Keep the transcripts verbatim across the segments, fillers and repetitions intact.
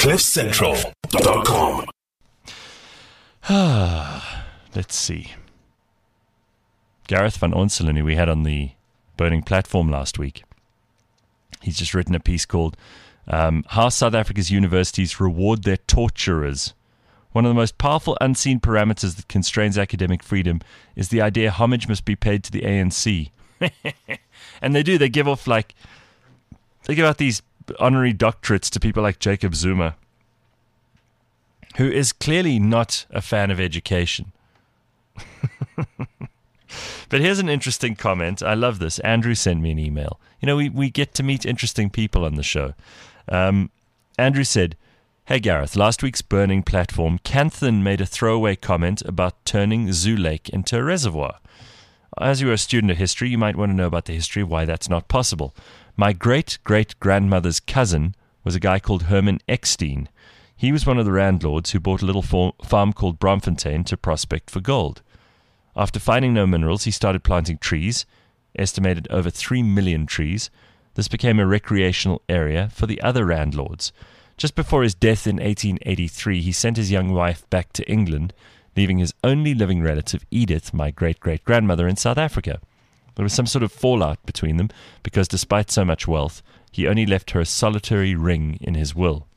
cliff central dot com. Let's see. Gareth van Onselen, who we had on the Burning Platform last week, he's just written a piece called um, How South Africa's Universities Reward Their Torturers. One of the most powerful unseen parameters that constrains academic freedom is the idea homage must be paid to the A N C. And they do. They give off like, they give out these honorary doctorates to people like Jacob Zuma, who is clearly not a fan of education. But here's an interesting comment. I love this. Andrew sent me an email. You know, we, we get to meet interesting people on the show. Um, Andrew said, "Hey Gareth, last week's Burning Platform, Canthan made a throwaway comment about turning Zoo Lake into a reservoir. As you are a student of history, you might want to know about the history of why that's not possible. My great-great-grandmother's cousin was a guy called Herman Eckstein. He was one of the landlords who bought a little for- farm called Bromfontein to prospect for gold. After finding no minerals, he started planting trees, estimated over three million trees. This became a recreational area for the other landlords. Just before his death in eighteen eighty-three, he sent his young wife back to England, leaving his only living relative, Edith, my great-great-grandmother, in South Africa. There was some sort of fallout between them, because despite so much wealth, he only left her a solitary ring in his will.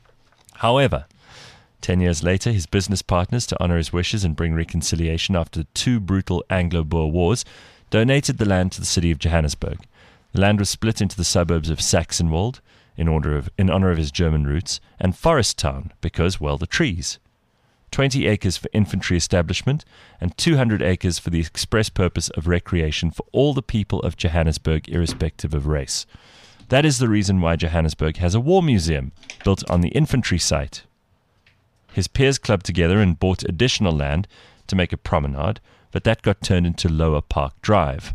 However, ten years later, his business partners, to honor his wishes and bring reconciliation after the two brutal Anglo-Boer wars, donated the land to the city of Johannesburg. The land was split into the suburbs of Saxonwald, in, order of, in honor of his German roots, and Forest Town, because, well, the trees. twenty acres for infantry establishment, and two hundred acres for the express purpose of recreation for all the people of Johannesburg, irrespective of race. That is the reason why Johannesburg has a war museum, built on the infantry site. His peers clubbed together and bought additional land to make a promenade, but that got turned into Lower Park Drive.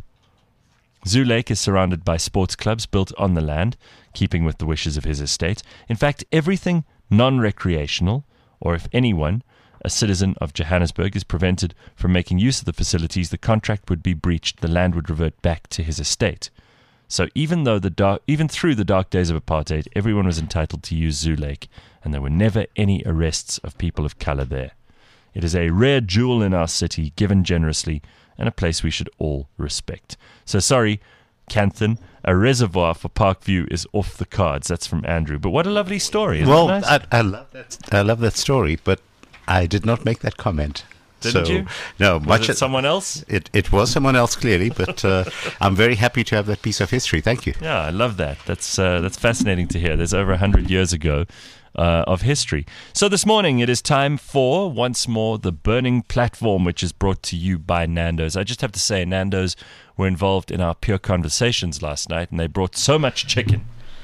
Zoo Lake is surrounded by sports clubs built on the land, keeping with the wishes of his estate. In fact, everything non-recreational, or if anyone, a citizen of Johannesburg, is prevented from making use of the facilities, the contract would be breached, the land would revert back to his estate. So even though the dark, even through the dark days of apartheid, everyone was entitled to use Zoo Lake, and there were never any arrests of people of color there. It is a rare jewel in our city, given generously, and a place we should all respect. So sorry, Canthan, a reservoir for Parkview is off the cards." That's from Andrew. But what a lovely story. Isn't well, it nice? I, I love that. I love that story, but I did not make that comment. Didn't so, you? No, Was much it someone else? It it was someone else clearly, but uh, I'm very happy to have that piece of history. Thank you. Yeah, I love that. That's uh, that's fascinating to hear. There's over a hundred years ago uh, of history. So this morning it is time for once more the Burning Platform, which is brought to you by Nando's. I just have to say, Nando's were involved in our Pure Conversations last night, and they brought so much chicken.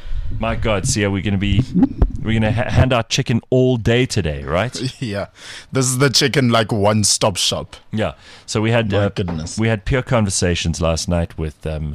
My God, Sia, we're going to be we're going to ha- hand out chicken all day today, right? Yeah, this is the chicken like one-stop shop. Yeah. So we had My uh, goodness. we had Pure Conversations last night with um,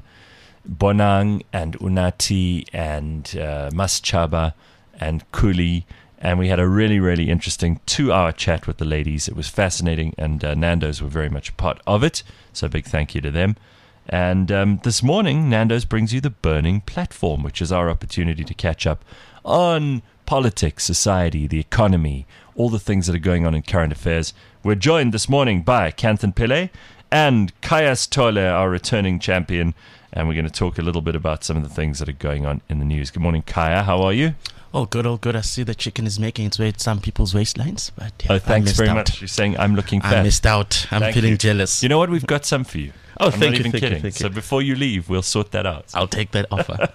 Bonang and Unati and uh, Maschaba and Kuli, and we had a really really interesting two-hour chat with the ladies. It was fascinating, and uh, Nando's were very much a part of it. So a big thank you to them. And um, this morning, Nando's brings you the Burning Platform, which is our opportunity to catch up on politics, society, the economy, all the things that are going on in current affairs. We're joined this morning by Canthan Pillay and Kaya Stole, our returning champion, and we're going to talk a little bit about some of the things that are going on in the news. Good morning, Kaya. How are you? Oh, good, oh, good. I see the chicken is making its way to some people's waistlines. But yeah, Oh, thanks very out. much. You're saying I'm looking I fat. missed out. I'm Thank feeling you. jealous. You know what? We've got some for you. Oh, I'm thank not you, even thank you, kidding. thank So you. before you leave, we'll sort that out. I'll take that offer.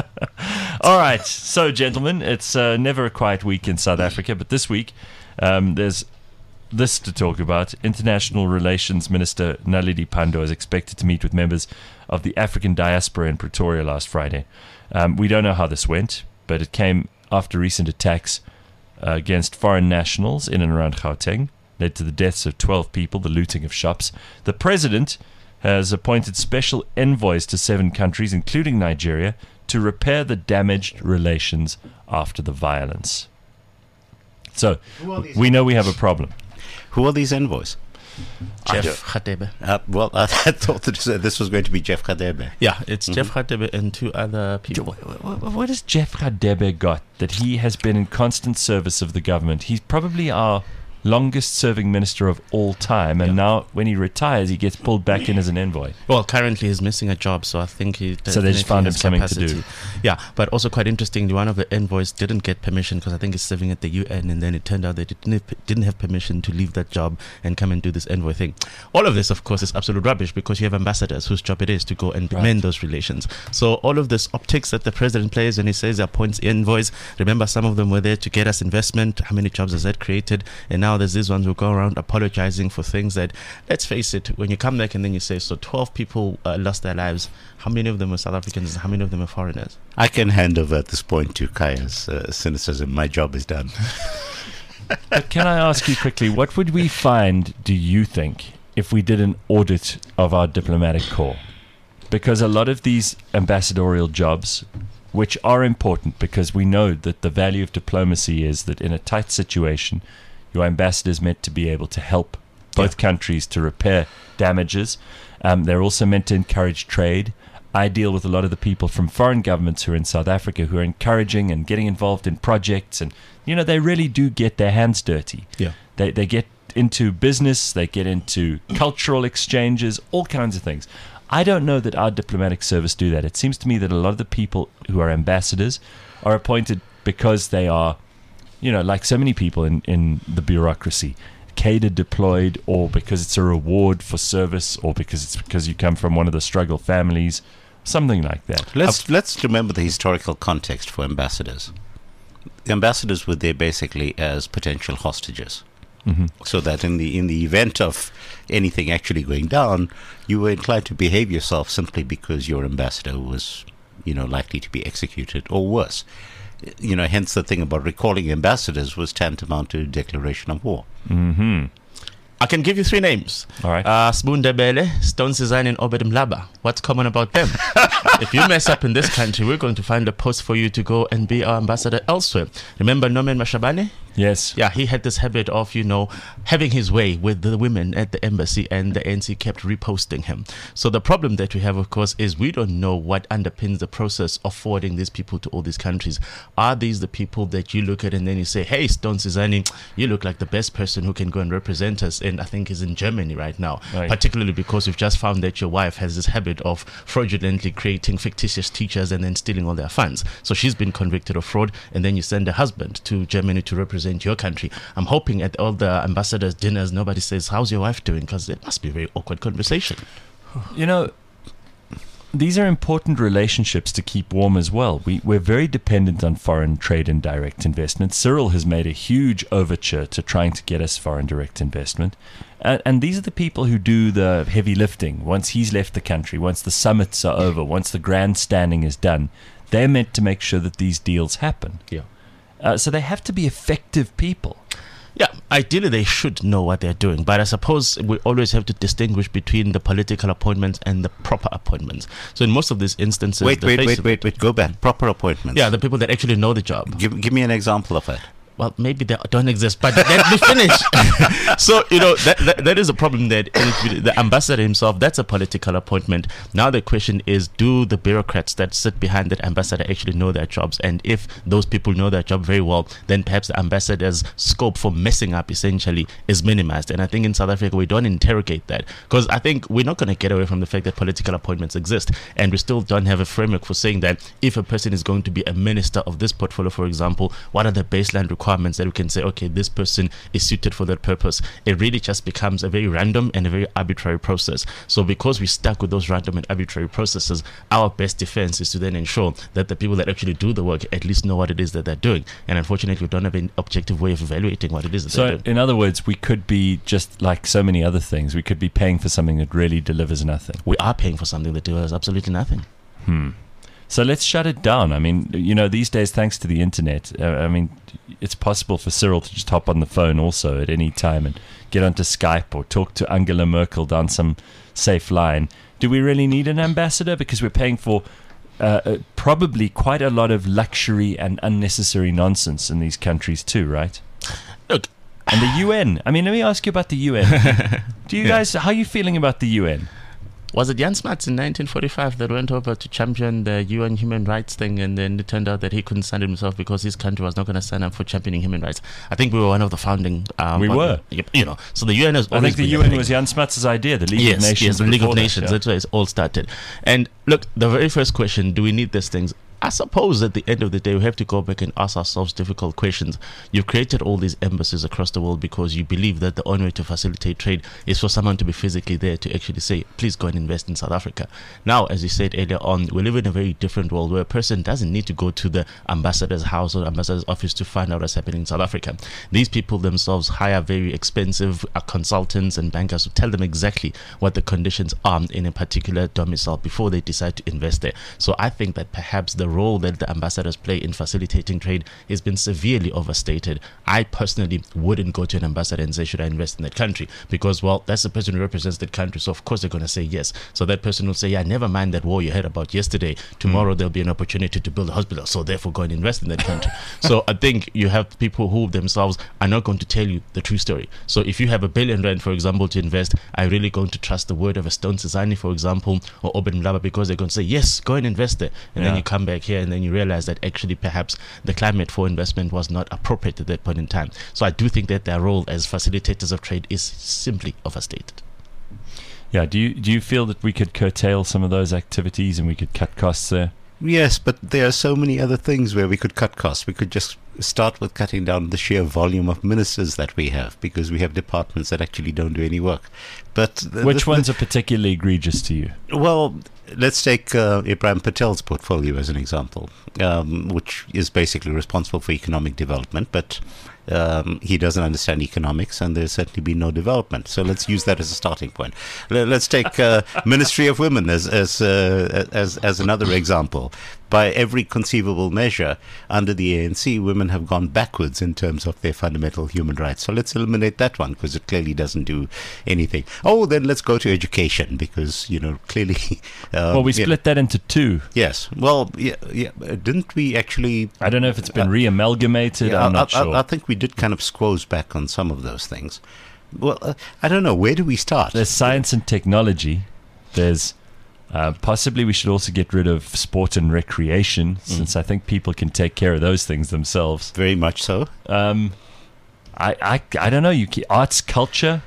All right. So, gentlemen, it's uh, never a quiet week in South Africa, but this week um, there's this to talk about. International Relations Minister Naledi Pandor is expected to meet with members of the African diaspora in Pretoria last Friday. Um, we don't know how this went, but it came after recent attacks uh, against foreign nationals in and around Gauteng led to the deaths of twelve people, the looting of shops. The president has appointed special envoys to seven countries, including Nigeria, to repair the damaged relations after the violence. So, we know we have a problem. Who are these envoys? Jeff Radebe. Uh, well, I thought that uh, this was going to be Jeff Radebe. Yeah, it's Mhm. Jeff Radebe and two other people. What, what, what has Jeff Radebe got that he has been in constant service of the government? He's probably our longest serving minister of all time, and Yeah. now when he retires, he gets pulled back in as an envoy. Well, currently he's missing a job, so I think he. So they just found him definitely has something to do. capacity. Yeah, but also quite interestingly, one of the envoys didn't get permission because I think he's serving at the U N, and then it turned out they didn't have, didn't have permission to leave that job and come and do this envoy thing. All of this, of course, is absolute rubbish because you have ambassadors whose job it is to go and Right. mend those relations. So all of this optics that the president plays when he says he appoints envoys. Remember, some of them were there to get us investment. How many jobs has that created? And now there's these ones who go around apologizing for things that, let's face it, when you come back and then you say, so twelve people uh, lost their lives, how many of them are South Africans, how many of them are foreigners? I can hand over at this point to Kaya's uh, cynicism. My job is done. But can I ask you quickly, what would we find, do you think, if we did an audit of our diplomatic corps? Because a lot of these ambassadorial jobs, which are important because we know that the value of diplomacy is that in a tight situation, your ambassador is meant to be able to help both countries to repair damages. Um, they're also meant to encourage trade. I deal with a lot of the people from foreign governments who are in South Africa who are encouraging and getting involved in projects. And, you know, they really do get their hands dirty. Yeah. They, they get into business, they get into cultural exchanges, all kinds of things. I don't know that our diplomatic service do that. It seems to me that a lot of the people who are ambassadors are appointed because they are, you know, like so many people in, in the bureaucracy, cadre deployed, or because it's a reward for service, or because it's because you come from one of the struggle families, something like that. Let's let's remember the historical context for ambassadors. The ambassadors were there basically as potential hostages, Mm-hmm. so that in the in the event of anything actually going down, you were inclined to behave yourself simply because your ambassador was, you know, likely to be executed or worse. You know, hence the thing about recalling ambassadors was tantamount to a declaration of war. Mm-hmm. I can give you three names. All right. Uh, Spoon Debele, Stone Cezanne, and Obed Mlaba. What's common about them? If you mess up in this country, we're going to find a post for you to go and be our ambassador elsewhere. Remember Norman Mashabane? Yes. Yeah, he had this habit of, you know, having his way with the women at the embassy, and the A N C kept reposting him. So the problem that we have, of course, is we don't know what underpins the process of forwarding these people to all these countries. Are these the people that you look at and then you say, hey, Stone Cezanne, you look like the best person who can go and represent us, and I think is in Germany right now, Right. particularly because we've just found that your wife has this habit of fraudulently creating fictitious teachers and then stealing all their funds. So she's been convicted of fraud, and then you send her husband to Germany to represent your country. I'm hoping at all the ambassadors' dinners, nobody says, how's your wife doing? Because it must be a very awkward conversation. You know, these are important relationships to keep warm as well. We, we're very dependent on foreign trade and direct investment. Cyril has made a huge overture to trying to get us foreign direct investment. And, and these are the people who do the heavy lifting. Once he's left the country, once the summits are over, once the grandstanding is done, they're meant to make sure that these deals happen. Yeah. Uh, so they have to be effective people. Yeah, ideally they should know what they're doing, but I suppose we always have to distinguish between the political appointments and the proper appointments. So in most of these instances, Wait, the wait, face wait, of- wait, wait. Go back. Proper appointments. yeah, the people that actually know the job. Give give me an example of it. Well, maybe they don't exist, but let me finish. So, you know, that, that that is a problem that it, the ambassador himself, that's a political appointment. Now the question is, do the bureaucrats that sit behind that ambassador actually know their jobs? And if those people know their job very well, then perhaps the ambassador's scope for messing up essentially is minimized. And I think in South Africa, we don't interrogate that, because I think we're not going to get away from the fact that political appointments exist. And we still don't have a framework for saying that if a person is going to be a minister of this portfolio, for example, what are the baseline requirements that we can say, okay, this person is suited for that purpose. It really just becomes a very random and a very arbitrary process. So because we're stuck with those random and arbitrary processes, our best defense is to then ensure that the people that actually do the work at least know what it is that they're doing. And unfortunately, we don't have an objective way of evaluating what it is that they're So, doing. in other words, we could be just like so many other things. We could be paying for something that really delivers nothing. We are paying for something that delivers absolutely nothing. Hmm. So let's shut it down. I mean, you know, these days, thanks to the internet, uh, I mean, it's possible for Cyril to just hop on the phone also at any time and get onto Skype or talk to Angela Merkel down some safe line. Do we really need an ambassador? Because we're paying for uh, uh, probably quite a lot of luxury and unnecessary nonsense in these countries too, right? Look, And the U N. I mean, let me ask you about the U N. Do you Yeah. guys, how are you feeling about the U N? Was it Jan Smuts in nineteen forty-five that went over to champion the U N human rights thing, and then it turned out that he couldn't stand it himself because his country was not going to sign up for championing human rights? I think we were one of the founding. Um, We were. You know, so the U N has I always think the been U a N thing. was Jan Smuts' idea, the League Yes, of Nations. yes, the League of before that, Nations. yeah. That's where it all started. And look, the very first question: do we need these things? I suppose at the end of the day, we have to go back and ask ourselves difficult questions. You've created all these embassies across the world because you believe that the only way to facilitate trade is for someone to be physically there to actually say, please go and invest in South Africa. Now, as you said earlier on, we live in a very different world where a person doesn't need to go to the ambassador's house or ambassador's office to find out what's happening in South Africa. These people themselves hire very expensive uh, consultants and bankers to tell them exactly what the conditions are in a particular domicile before they decide to invest there. So I think that perhaps the role that the ambassadors play in facilitating trade has been severely overstated. I personally wouldn't go to an ambassador and say, should I invest in that country? Because, well, that's the person who represents that country, so of course they're going to say yes. So that person will say, yeah, never mind that war you heard about yesterday. Tomorrow mm. there'll be an opportunity to build a hospital, so therefore go and invest in that country. So I think you have people who themselves are not going to tell you the true story. So if you have a billion rand, for example, to invest, are you really going to trust the word of a Stone Cezanne, for example, or Obed Mlaba, because they're going to say, yes, go and invest there. And Yeah. then you come back here and then you realize that actually perhaps the climate for investment was not appropriate at that point in time. So I do think that their role as facilitators of trade is simply overstated. Yeah, do you do you feel that we could curtail some of those activities and we could cut costs there? Yes, but there are so many other things where we could cut costs. We could just start with cutting down the sheer volume of ministers that we have, because we have departments that actually don't do any work. But the, Which the, ones are particularly egregious to you? Well, let's take uh, Ibrahim Patel's portfolio as an example, um, which is basically responsible for economic development, but um, he doesn't understand economics, and there's certainly been no development. So let's use that as a starting point. L- let's take uh, Ministry of Women as as, uh, as as another example. By every conceivable measure, under the A N C, women have gone backwards in terms of their fundamental human rights. So let's eliminate that one, because it clearly doesn't do anything. Oh, then let's go to education, because, you know, clearly... Um, Well, we yeah, split that into two. Yes. Well, yeah, yeah. Didn't we actually... I don't know if it's been Uh, re-amalgamated. Yeah, I'm not I, I, sure. I think we did kind of squoze back on some of those things. Well, uh, I don't know. Where do we start? There's science and technology. There's uh, possibly we should also get rid of sport and recreation, since I think people can take care of those things themselves. Very much so. Um, I, I, I don't know. You ke- arts, culture.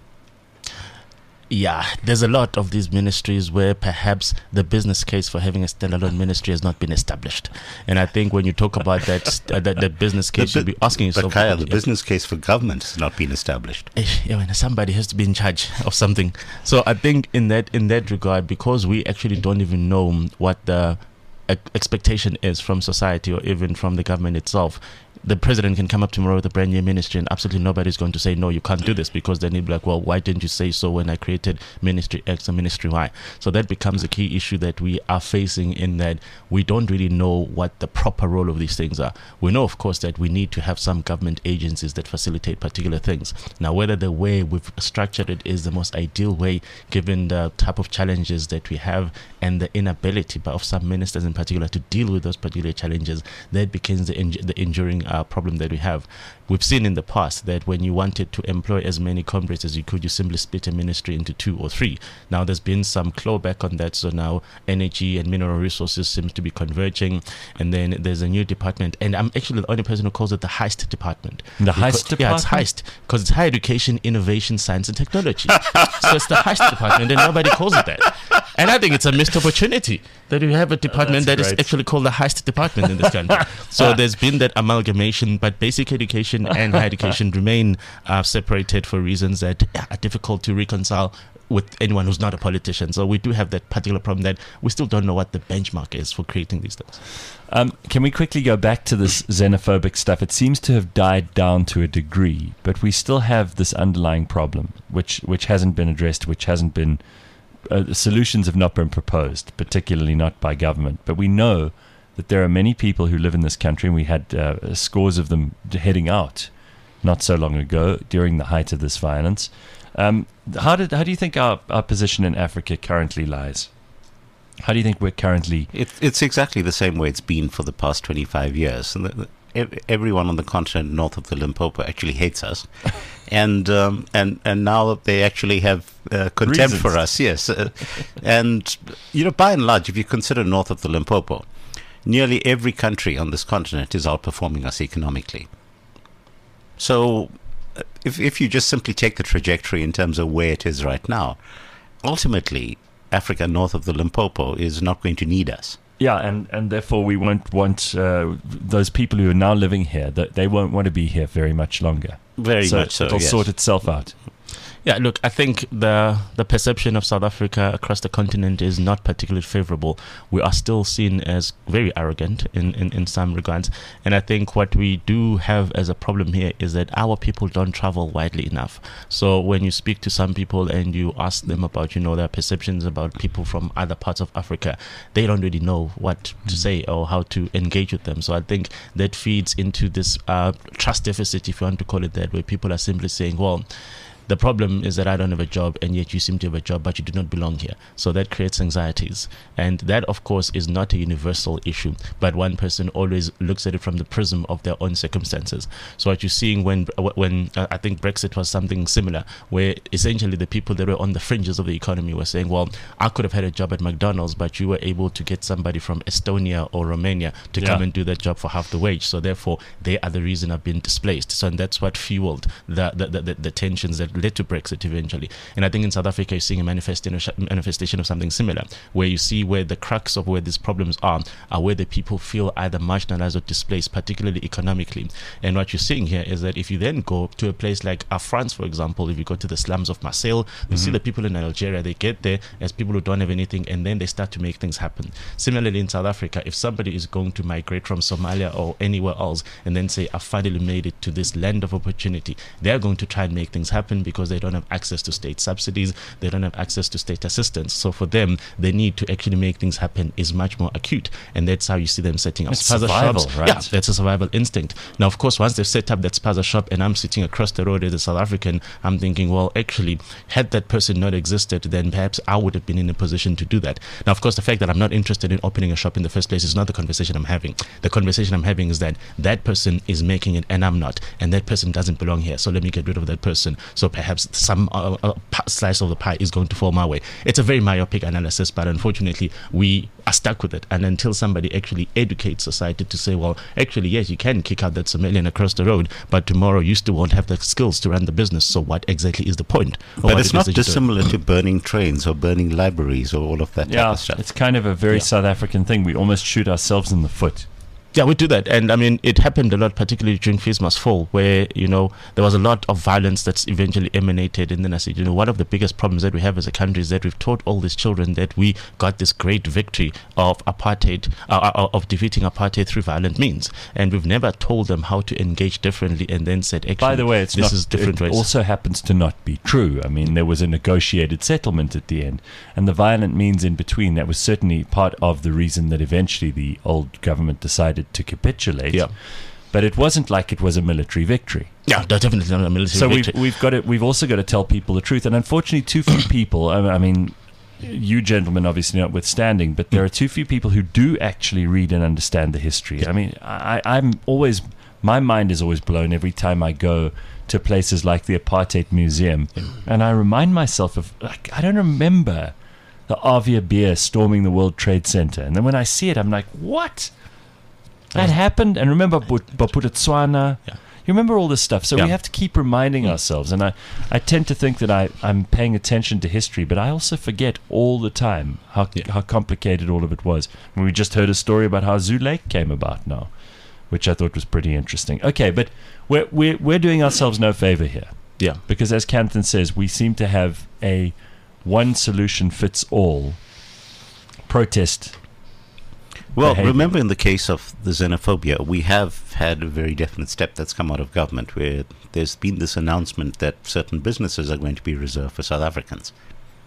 Yeah, there's a lot of these ministries where perhaps the business case for having a standalone ministry has not been established. And I think when you talk about that uh, that, that business case, The you'll bu- be asking But yourself, Kaya, the yeah, business case for government has not been established. eh, yeah, when somebody has to be in charge of something. So I think in that in that regard, because we actually don't even know what the uh, expectation is from society or even from the government itself, the president can come up tomorrow with a brand new ministry and absolutely nobody's going to say, no, you can't do this, because then he'll be like, well, why didn't you say so when I created Ministry X and Ministry Y? So that becomes a key issue that we are facing, in that we don't really know what the proper role of these things are. We know, of course, that we need to have some government agencies that facilitate particular things. Now, whether the way we've structured it is the most ideal way, given the type of challenges that we have and the inability of some ministers in particular to deal with those particular challenges, that becomes the, inj- the enduring Uh, problem that we have. We've seen in the past that when you wanted to employ as many comrades as you could, you simply split a ministry into two or three. Now there's been some clawback on that, so now energy and mineral resources seems to be converging, and then there's a new department, and I'm actually the only person who calls it the heist department. The Because- heist Yeah, it's department? heist, because it's higher education, innovation, science and technology. So it's the heist department, and nobody calls it that. And I think it's a missed opportunity that we have a department that's that is great. actually called the heist department in this country. So there's been that amalgamation, but basic education and higher education remain uh, separated for reasons that are difficult to reconcile with anyone who's not a politician. So we do have that particular problem that we still don't know what the benchmark is for creating these things. Um, can we quickly go back to this xenophobic stuff? It seems to have died down to a degree, but we still have this underlying problem, which which hasn't been addressed, which hasn't been uh, solutions have not been proposed, particularly not by government. But we know that there are many people who live in this country, and we had uh, scores of them heading out not so long ago during the height of this violence. Um, how did how do you think our, our position in Africa currently lies? How do you think we're currently... It, it's exactly the same way it's been for the past twenty-five years. And the, the, ev- everyone on the continent north of the Limpopo actually hates us, and um, and and now they actually have uh, contempt Reasons. for us. Yes, uh, and you know, by and large, if you consider north of the Limpopo, nearly every country on this continent is outperforming us economically. So, uh, if if you just simply take the trajectory in terms of where it is right now, ultimately, Africa north of the Limpopo is not going to need us. Yeah, and, and therefore we won't want uh, those people who are now living here, that they won't want to be here very much longer. Very so much so, it'll yes. sort itself out. Yeah, look, I think the the perception of South Africa across the continent is not particularly favorable. We are still seen as very arrogant in, in, in some regards. And I think what we do have as a problem here is that our people don't travel widely enough. So when you speak to some people and you ask them about, you know, their perceptions about people from other parts of Africa, they don't really know what mm-hmm. to say or how to engage with them. So I think that feeds into this uh, trust deficit, if you want to call it that, where people are simply saying, well, the problem is that I don't have a job, and yet you seem to have a job, but you do not belong here. So that creates anxieties. And that, of course, is not a universal issue, but one person always looks at it from the prism of their own circumstances. So what you're seeing when, when uh, I think Brexit was something similar, where essentially the people that were on the fringes of the economy were saying, well, I could have had a job at McDonald's, but you were able to get somebody from Estonia or Romania to Yeah. come and do that job for half the wage. So therefore, they are the reason I've been displaced. So and that's what fueled the, the, the, the, the tensions that led to Brexit eventually. And I think in South Africa, you're seeing a manifestation, manifestation of something similar, where you see where the crux of where these problems are, are where the people feel either marginalized or displaced, particularly economically. And what you're seeing here is that if you then go to a place like uh, France, for example, if you go to the slums of Marseille, you mm-hmm. see the people in Algeria, they get there as people who don't have anything, and then they start to make things happen. Similarly, in South Africa, if somebody is going to migrate from Somalia or anywhere else and then say, I finally made it to this land of opportunity, they're going to try and make things happen because they don't have access to state subsidies, they don't have access to state assistance. So for them, the need to actually make things happen is much more acute, and that's how you see them setting up It's spaza survival, shops. right? Yeah, that's a survival instinct. Now, of course, once they've set up that spaza shop and I'm sitting across the road as a South African, I'm thinking, well, actually, had that person not existed, then perhaps I would have been in a position to do that. Now, of course, the fact that I'm not interested in opening a shop in the first place is not the conversation I'm having. The conversation I'm having is that that person is making it and I'm not, and that person doesn't belong here, so let me get rid of that person. So perhaps some uh, uh, slice of the pie is going to fall my way. It's a very myopic analysis, but unfortunately we are stuck with it. And until somebody actually educates society to say, well, actually, yes, you can kick out that Somalian across the road, but tomorrow you still won't have the skills to run the business. So what exactly is the point? But it's not dissimilar to burning trains or burning libraries or all of that type Yeah, of stuff. it's kind of a very Yeah. South African thing. We almost shoot ourselves in the foot. Yeah, we do that. And I mean, it happened a lot, particularly during Fees Must Fall, where, you know, there was a lot of violence that's eventually emanated. And then I said, you know, one of the biggest problems that we have as a country is that we've taught all these children that we got this great victory of apartheid, uh, uh, of defeating apartheid through violent means. And we've never told them how to engage differently and then said, actually, By the way, it's this not, is different it ways. also happens to not be true. I mean, there was a negotiated settlement at the end, and the violent means in between, that was certainly part of the reason that eventually the old government decided to capitulate. Yeah. But it wasn't like it was a military victory. Yeah, that's definitely not a military So victory. we've, we've got to, we've also got to tell people the truth. And unfortunately, too few people, I, I mean, you gentlemen obviously notwithstanding, but there are too few people who do actually read and understand the history. I mean, I, I'm always, my mind is always blown every time I go to places like the Apartheid Museum. And I remind myself of, like, I don't remember the Avia Beer storming the World Trade Center. And then when I see it, I'm like, what? That happened? And remember Bophuthatswana? Yeah. You remember all this stuff. So Yeah. we have to keep reminding ourselves. And I, I tend to think that I, I'm paying attention to history, but I also forget all the time how Yeah. how complicated all of it was. And we just heard a story about how Zoo Lake came about now, which I thought was pretty interesting. Okay, but we're, we're, we're doing ourselves no favor here. Yeah. Because as Canthan says, we seem to have a one solution fits all protest. Well, behavior. remember in the case of the xenophobia, we have had a very definite step that's come out of government where there's been this announcement that certain businesses are going to be reserved for South Africans.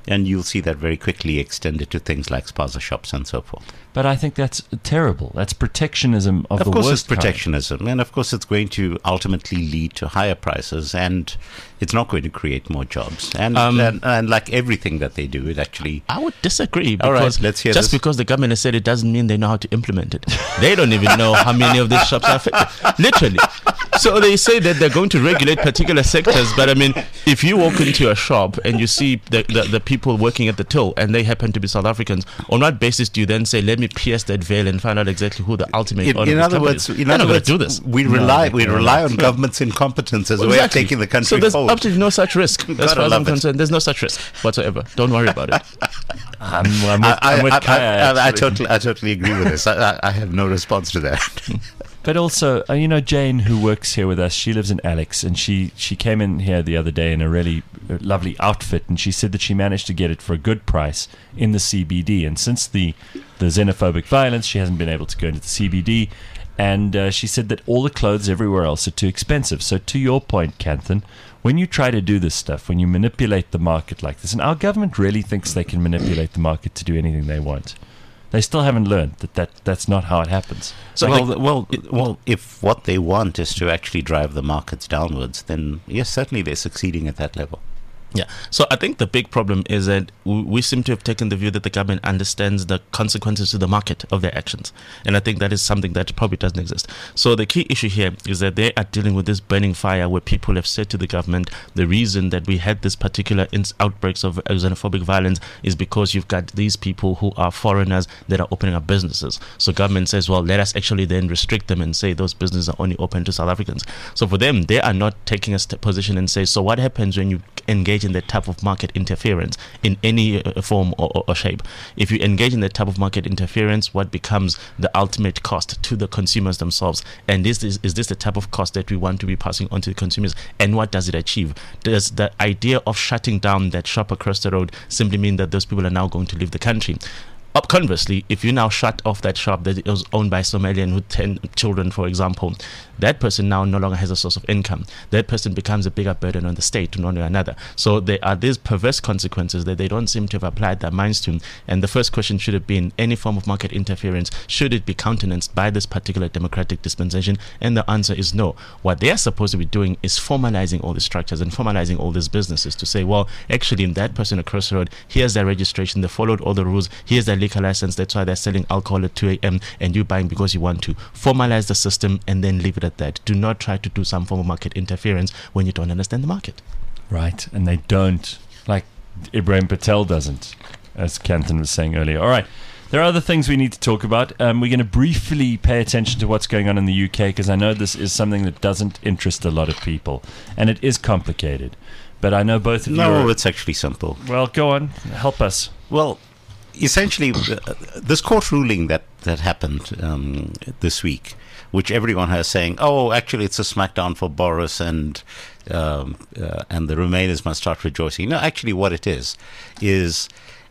And you'll see that very quickly extended to things like spaza shops and so forth. But I think that's terrible. That's protectionism of, Of the course, it's worst kind. protectionism, and of course, it's going to ultimately lead to higher prices, and it's not going to create more jobs. And Um, and, and like everything that they do, it actually. I would disagree All right, because let's hear just this. because the government has said it doesn't mean they know how to implement it. They don't even know how many of these shops are affected. Literally. So they say that they're going to regulate particular sectors, but I mean, if you walk into a shop and you see the, the, the people working at the till and they happen to be South Africans, on what basis do you then say, let me pierce that veil and find out exactly who the ultimate In, owner in of this other company words, is? in They're other not going words, to do this. we No, rely they we can't. rely on government's incompetence as a way of Exactly. taking the country So there's forward. absolutely no such risk. As Gotta far as I'm love it. concerned, there's no such risk whatsoever. Don't worry about it. I'm, I'm with, I, I'm with I, Kaya, I, I, I actually. totally, I totally agree with this. I, I, I have no response to that. But also, uh, you know, Jane, who works here with us, she lives in Alex, and she, she came in here the other day in a really uh, lovely outfit, and she said that she managed to get it for a good price in the C B D. And since the, the xenophobic violence, she hasn't been able to go into the C B D. And uh, she said that all the clothes everywhere else are too expensive. So to your point, Canthan, when you try to do this stuff, when you manipulate the market like this, and our government really thinks they can manipulate the market to do anything they want, they still haven't learned that, that that's not how it happens. So well, like- th- well, well, if what they want is to actually drive the markets downwards, then yes, certainly they're succeeding at that level. Yeah. So I think the big problem is that we, we seem to have taken the view that the government understands the consequences to the market of their actions. And I think that is something that probably doesn't exist. So the key issue here is that they are dealing with this burning fire where people have said to the government, the reason that we had this particular ins- outbreaks of xenophobic violence is because you've got these people who are foreigners that are opening up businesses. So government says, well, let us actually then restrict them and say those businesses are only open to South Africans. So for them, they are not taking a st- position and say, so what happens when you engage in that type of market interference in any uh, form or, or, or shape? If you engage in that type of market interference, what becomes the ultimate cost to the consumers themselves? And is this, is this the type of cost that we want to be passing on to the consumers? And what does it achieve? Does the idea of shutting down that shop across the road simply mean that those people are now going to leave the country? Up conversely, if you now shut off that shop that was owned by Somalian with ten children, for example, that person now no longer has a source of income. That person becomes a bigger burden on the state to one way or another. So there are these perverse consequences that they don't seem to have applied their minds to. And the first question should have been, any form of market interference, should it be countenanced by this particular democratic dispensation? And the answer is no. What they are supposed to be doing is formalizing all the structures and formalizing all these businesses to say, well, actually, in that person across the road, here's their registration, they followed all the rules, here's their liquor license, that's why they're selling alcohol at two a.m. and you buying because you want to. Formalize the system and then leave it at that. Do not try to do some form of market interference when you don't understand the market. Right, and they don't, like Ibrahim Patel doesn't, as Canthan was saying earlier. All right, there are other things we need to talk about. Um, we're going to briefly pay attention to what's going on in the U K, because I know this is something that doesn't interest a lot of people, and it is complicated. But I know both of you No, are... it's actually simple. Well, go on, help us. Well, essentially, uh, this court ruling that, that happened um, this week, which everyone has saying, oh, actually, it's a smackdown for Boris and um, uh, and the Remainers must start rejoicing. No, actually, what it is, is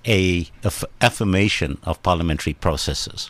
a aff- affirmation of parliamentary processes.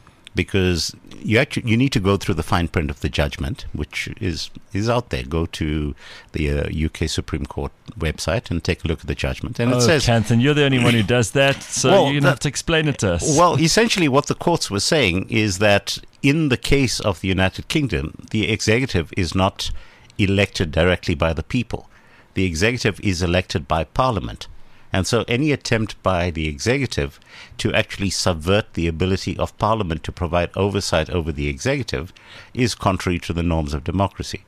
Because you actually you need to go through the fine print of the judgment, which is is out there. Go to the uh, U K Supreme Court website and take a look at the judgment. And oh, it says, Canthan, you're the only one who does that, so Well, you're going to that- have to explain it to us. well, essentially what the courts were saying is that in the case of the United Kingdom, the executive is not elected directly by the people. The executive is elected by Parliament. And so any attempt by the executive to actually subvert the ability of Parliament to provide oversight over the executive is contrary to the norms of democracy.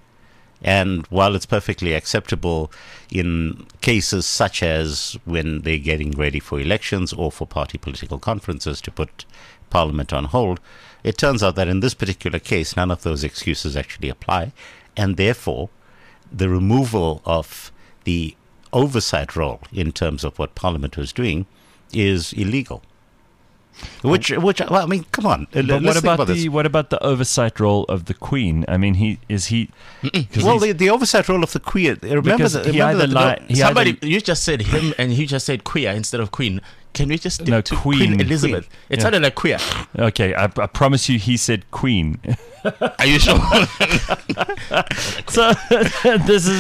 And while it's perfectly acceptable in cases such as when they're getting ready for elections or for party political conferences to put Parliament on hold, it turns out that in this particular case, none of those excuses actually apply. And therefore, the removal of the oversight role in terms of what Parliament was doing is illegal. Which, which, well, I mean, come on. But let's what think about the this. what about the oversight role of the Queen? I mean, he is he? 'cause Well, he's- the, the oversight role of the Queen. Remember, Because the, he remember either that- li- he Somebody, either- you just said him and he just said queer instead of queen. Can we just stick No, to Queen. Queen Elizabeth? Queen. It Yeah. sounded like queer. okay, I, I promise you, he said Queen. Are you sure? So this is not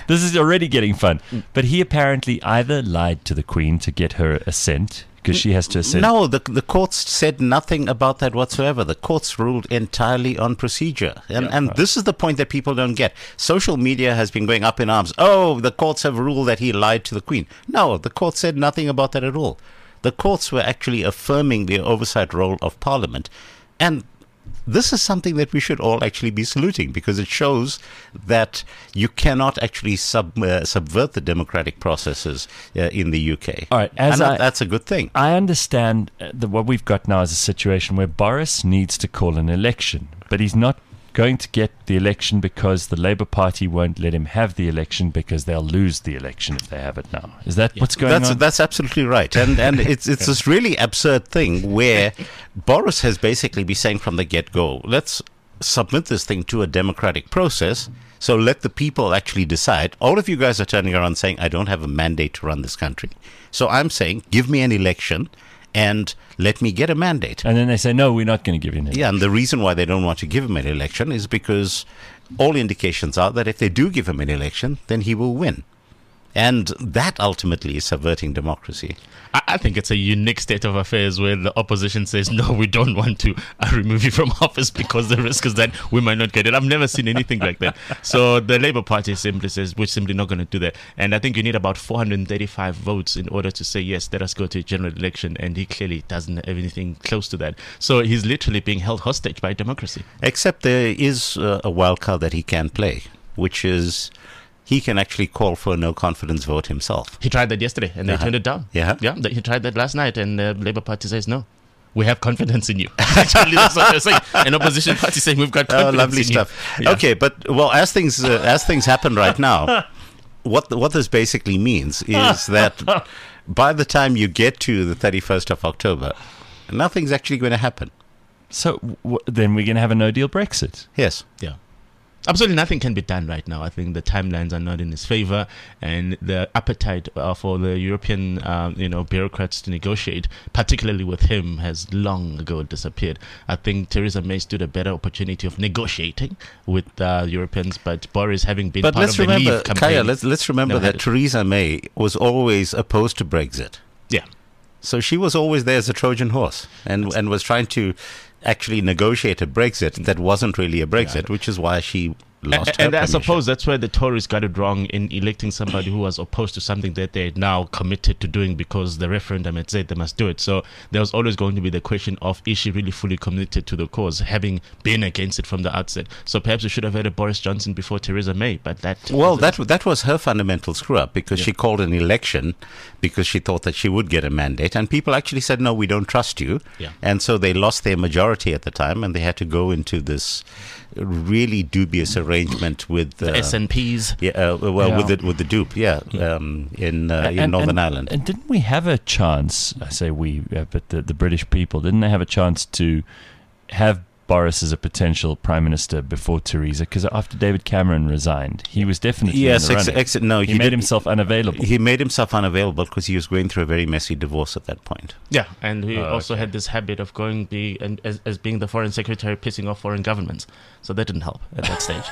This is already getting fun. But he apparently either lied to the Queen to get her assent, because she has to assent. No, the the courts said nothing about that whatsoever. The courts ruled entirely on procedure. And Yeah, and right. this is the point that people don't get. Social media has been going up in arms. Oh, the courts have ruled that he lied to the Queen. No, the court said nothing about that at all. The courts were actually affirming the oversight role of Parliament. And this is something that we should all actually be saluting, because it shows that you cannot actually sub, uh, subvert the democratic processes uh, in the U K. All right, as and I- that's a good thing. I understand uh, that what we've got now is a situation where Boris needs to call an election, but he's not going to get the election because the Labour Party won't let him have the election because they'll lose the election if they have it now. Is that what's going That's on? that's absolutely right, and and it's it's this really absurd thing where Boris has basically been saying from the get go, let's submit this thing to a democratic process. So let the people actually decide. All of you guys are turning around saying, I don't have a mandate to run this country. So I'm saying, give me an election and let me get a mandate. And then they say, no, we're not going to give you an election. Yeah, and the reason why they don't want to give him an election is because all indications are that if they do give him an election, then he will win. And that ultimately is subverting democracy. I, I think it's a unique state of affairs where the opposition says, no, we don't want to uh, remove you from office because the risk is that we might not get it. I've never seen anything like that. So the Labour Party simply says, we're simply not going to do that. And I think you need about four hundred thirty-five votes in order to say, yes, let us go to a general election. And he clearly doesn't have anything close to that. So he's literally being held hostage by democracy. Except there is uh, a wild card that he can play, which is he can actually call for a no confidence vote himself. He tried that yesterday and they Uh-huh. turned it down. Yeah. Yeah, he tried that last night and the Labour Party says no. We have confidence in you. Actually, that's what they're saying. An opposition party saying we've got Oh, confidence lovely in stuff. you. Yeah. Okay, but well, as things uh, as things happen right now, what what this basically means is that by the time you get to the thirty-first of October, nothing's actually going to happen. So w- then we're going to have a no-deal Brexit. Yes. Yeah. Absolutely nothing can be done right now. I think the timelines are not in his favor, and the appetite uh, for the European, um, you know, bureaucrats to negotiate, particularly with him, has long ago disappeared. I think Theresa May stood a better opportunity of negotiating with uh, Europeans, but Boris, having been But part let's of the remember, Leave campaign, Kaya, let's let's remember never had that it. Theresa May was always opposed to Brexit. yeah. So she was always there as a Trojan horse, and and was trying to actually negotiate a Brexit that wasn't really a Brexit, which is why she lost And, her and I premiership. suppose that's where the Tories got it wrong in electing somebody who was opposed to something that they're now committed to doing because the referendum had said they must do it. So there was always going to be the question of, is she really fully committed to the cause, having been against it from the outset? So perhaps we should have had a Boris Johnson before Theresa May, but that... Well, that that was her fundamental screw up, because Yeah. she called an election because she thought that she would get a mandate, and people actually said, no, we don't trust you. Yeah. And so they lost their majority at the time, and they had to go into this really dubious arrangement with the uh, S N Ps... yeah, uh, well, Yeah. with the with the dupe, yeah, um, in uh, in And- Northern and- Ireland. And didn't we have a chance, I say we, uh, but the, the British people, didn't they have a chance to have Boris as a potential prime minister before Theresa? Because after David Cameron resigned, he was definitely Yes, in the ex- running. ex- no, he, he made did- himself unavailable. He made himself unavailable because he was going through a very messy divorce at that point. Yeah, and he Oh, also okay. had this habit of going be and as, as being the foreign secretary, pissing off foreign governments. So that didn't help at that stage.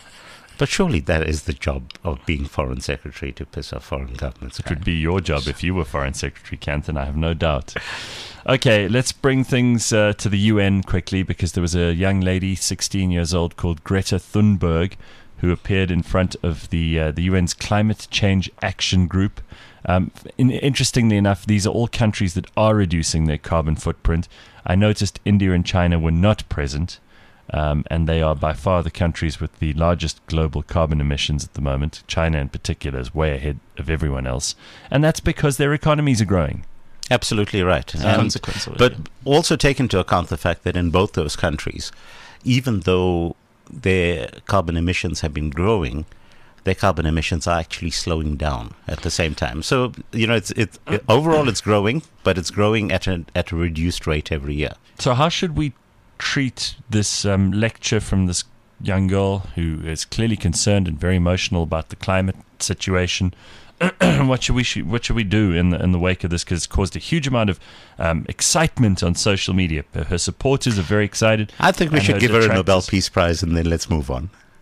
But surely that is the job of being foreign secretary, to piss off foreign governments. It would be your job if you were foreign secretary, Canton, I have no doubt. Okay, let's bring things uh, to the U N quickly, because there was a young lady, sixteen years old, called Greta Thunberg, who appeared in front of the uh, the U N's Climate Change Action Group. Um, in, interestingly enough, these are all countries that are reducing their carbon footprint. I noticed India and China were not present, um, and they are by far the countries with the largest global carbon emissions at the moment. China in particular is way ahead of everyone else, and that's because their economies are growing. Absolutely right. As a And- consequence of it, but yeah. also take into account the fact that in both those countries, even though their carbon emissions have been growing, their carbon emissions are actually slowing down at the same time. So, you know, it's it's it, overall it's growing, but it's growing at a at a reduced rate every year. So how should we treat this um, lecture from this young girl who is clearly concerned and very emotional about the climate situation? What should we sh- what should we do in the in the wake of this? Because it's caused a huge amount of um, excitement on social media. Her supporters are very excited. I think we and should give her a Nobel detractors- Peace Prize, and then let's move on.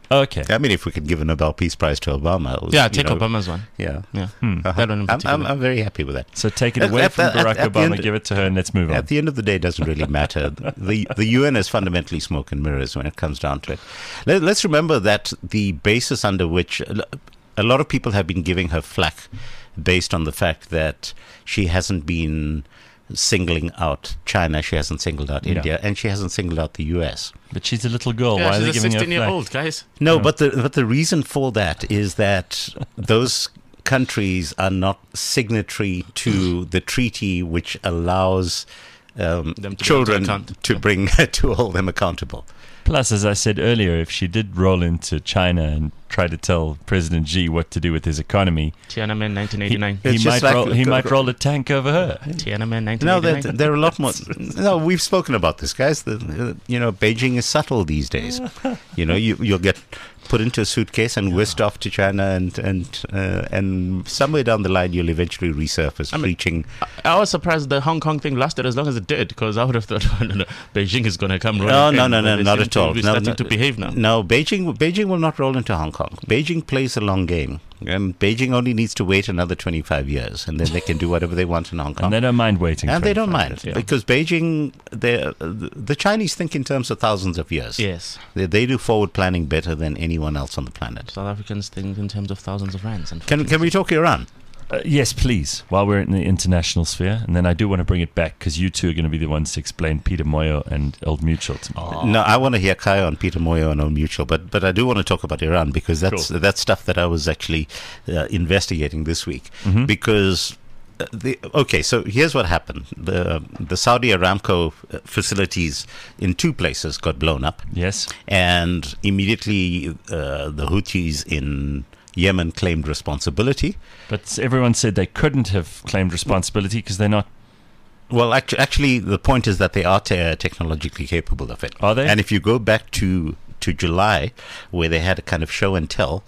Okay. I mean, if we could give a Nobel Peace Prize to Obama. It was, Yeah, you take know, Obama's one. Yeah. Yeah, Hmm. Uh-huh. that one in I'm, particular. I'm, I'm very happy with that. So take it At- away at from the- at- Barack at the Obama, end- give it to her, and let's move on. At the end of the day, it doesn't really matter. the The U N is fundamentally smoke and mirrors when it comes down to it. Let, let's remember that the basis under which a lot of people have been giving her flack based on the fact that she hasn't been singling out China, she hasn't singled out Yeah. India, and she hasn't singled out the U S. But she's a little girl. Yeah, Why are they she's a giving her sixteen year flack? old, guys. No, but the but the reason for that is that those countries are not signatory to the treaty which allows um, Them to be held to children account. to Yeah. bring to hold them accountable. Plus, as I said earlier, if she did roll into China and try to tell President Xi what to do with his economy, Tiananmen, nineteen he, eighty-nine. he It's just might like- roll, he might roll a tank over her. Tiananmen, nineteen No, eighty-nine. there, there are a lot more. No, we've spoken about this, guys. The, uh, you know, Beijing is subtle these days. You know, you you'll get put into a suitcase and whisked off to China, and and uh, and somewhere down the line you'll eventually resurface, I mean, preaching. I was surprised the Hong Kong thing lasted as long as it did, because I would have thought, no, no, Beijing is going to come rolling No, no, in, no, but no, they not seem at to all. be No, starting no, to behave now. No, Beijing Beijing will not roll into Hong Kong. Beijing plays a long game, and Beijing only needs to wait another twenty-five years, and then they can do whatever they want in Hong Kong. And they don't mind waiting. And they don't twenty-five mind years. because Beijing, they, uh, the Chinese think in terms of thousands of years. Yes. They, they do forward planning better than anyone else on the planet. South Africans think in terms of thousands of rands. Can can we talk Iran? Uh, yes, please, while we're in the international sphere. And then I do want to bring it back because you two are going to be the ones to explain Peter Moyo and Old Mutual to me. No, I want to hear Kaya on Peter Moyo and Old Mutual, but but I do want to talk about Iran because that's Cool. that's stuff that I was actually uh, investigating this week. Mhm. Because uh, the okay, so here's what happened: the the Saudi Aramco uh, facilities in two places got blown up, Yes. and immediately uh, the Houthis in Yemen claimed responsibility. But everyone said they couldn't have claimed responsibility because they're not. Well, actually, actually, the point is that they are te- technologically capable of it. Are they? And if you go back to to July, where they had a kind of show and tell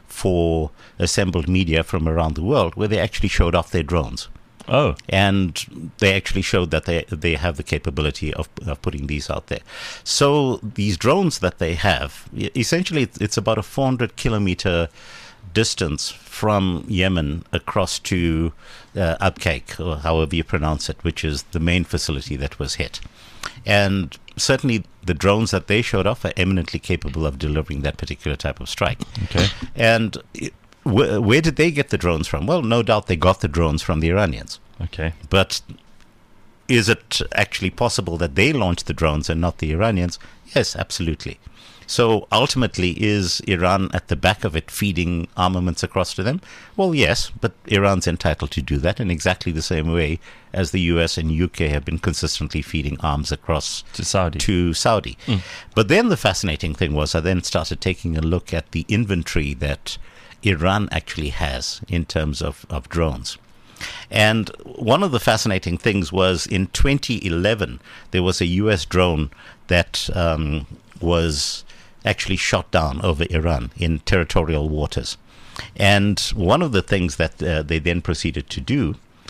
for assembled media from around the world, where they actually showed off their drones, Oh, and they actually showed that they they have the capability of, of putting these out there. So these drones that they have, e- essentially, it's, it's about a four hundred kilometer distance from Yemen across to uh, Abqaiq, or however you pronounce it, which is the main facility that was hit. And certainly the drones that they showed off are eminently capable of delivering that particular type of strike. okay. And it, wh- where did they get the drones from? Well, no doubt they got the drones from the Iranians. Okay. But is it actually possible that they launched the drones and not the Iranians? Yes, absolutely. So ultimately, is Iran at the back of it feeding armaments across to them? Well, yes, but Iran's entitled to do that in exactly the same way as the U S and U K have been consistently feeding arms across To Saudi. to Saudi. But then the fascinating thing was I then started taking a look at the inventory that Iran actually has in terms of, of drones. And one of the fascinating things was in twenty eleven, there was a U S drone that um, was actually shot down over Iran in territorial waters. And one of the things that uh, they then proceeded to do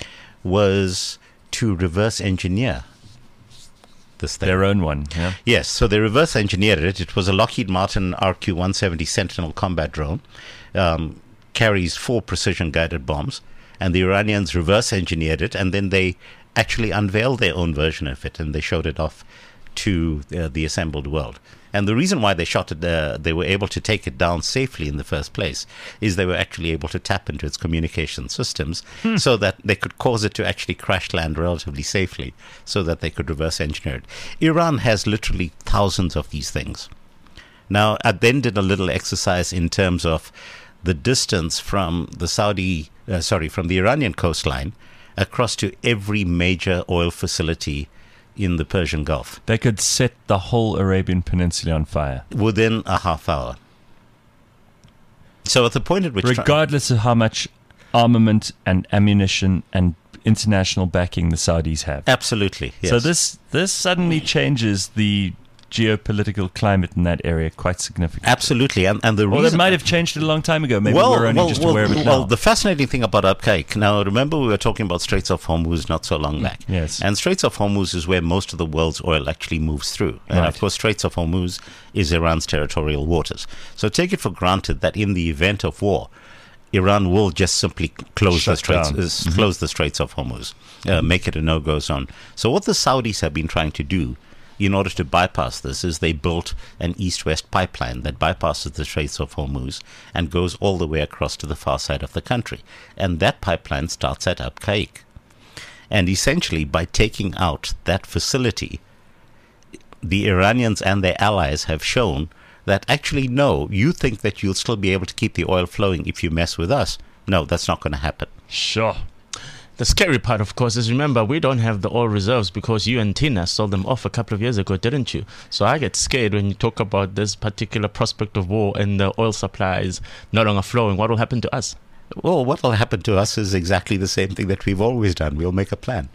was to reverse engineer this thing. Their own one. Yeah. Yes, so they reverse engineered it. It was a Lockheed Martin R Q one seventy Sentinel combat drone, um, carries four precision guided bombs, and the Iranians reverse engineered it, and then they actually unveiled their own version of it, and they showed it off to uh, the assembled world. And the reason why they shot it, uh, they were able to take it down safely in the first place, is they were actually able to tap into its communication systems so that they could cause it to actually crash land relatively safely, so that they could reverse engineer it. Iran has literally thousands of these things. Now, I then did a little exercise in terms of the distance from the Saudi, uh, sorry, from the Iranian coastline across to every major oil facility in the Persian Gulf They could set the whole Arabian Peninsula on fire, within a half hour. So at the point at which... regardless of how much armament and ammunition and international backing the Saudis have. Absolutely, yes. So this this suddenly changes the geopolitical climate in that area quite significantly. Absolutely, and and the Well, reason it might have changed it a long time ago. Maybe well, we're only well, just well, aware of it now. well, the fascinating thing about Upcake, now remember we were talking about Straits of Hormuz not so long back. Yes. And Straits of Hormuz is where most of the world's oil actually moves through. And Right. of course, Straits of Hormuz is Iran's territorial waters. So take it for granted that in the event of war, Iran will just simply close Shut the straits, down. uh, s- close the Straits of Hormuz, uh, make it a no-go zone. So what the Saudis have been trying to do in order to bypass this is they built an east-west pipeline that bypasses the Straits of Hormuz and goes all the way across to the far side of the country. And that pipeline starts at Abqaiq. And essentially, by taking out that facility, the Iranians and their allies have shown that actually, no, you think that you'll still be able to keep the oil flowing if you mess with us. No, that's not going to happen. Sure. The scary part, of course, is remember, we don't have the oil reserves because you and Tina sold them off a couple of years ago, didn't you? So I get scared when you talk about this particular prospect of war and the oil supply is no longer flowing. What will happen to us? Well, what will happen to us is exactly the same thing that we've always done. We'll make a plan.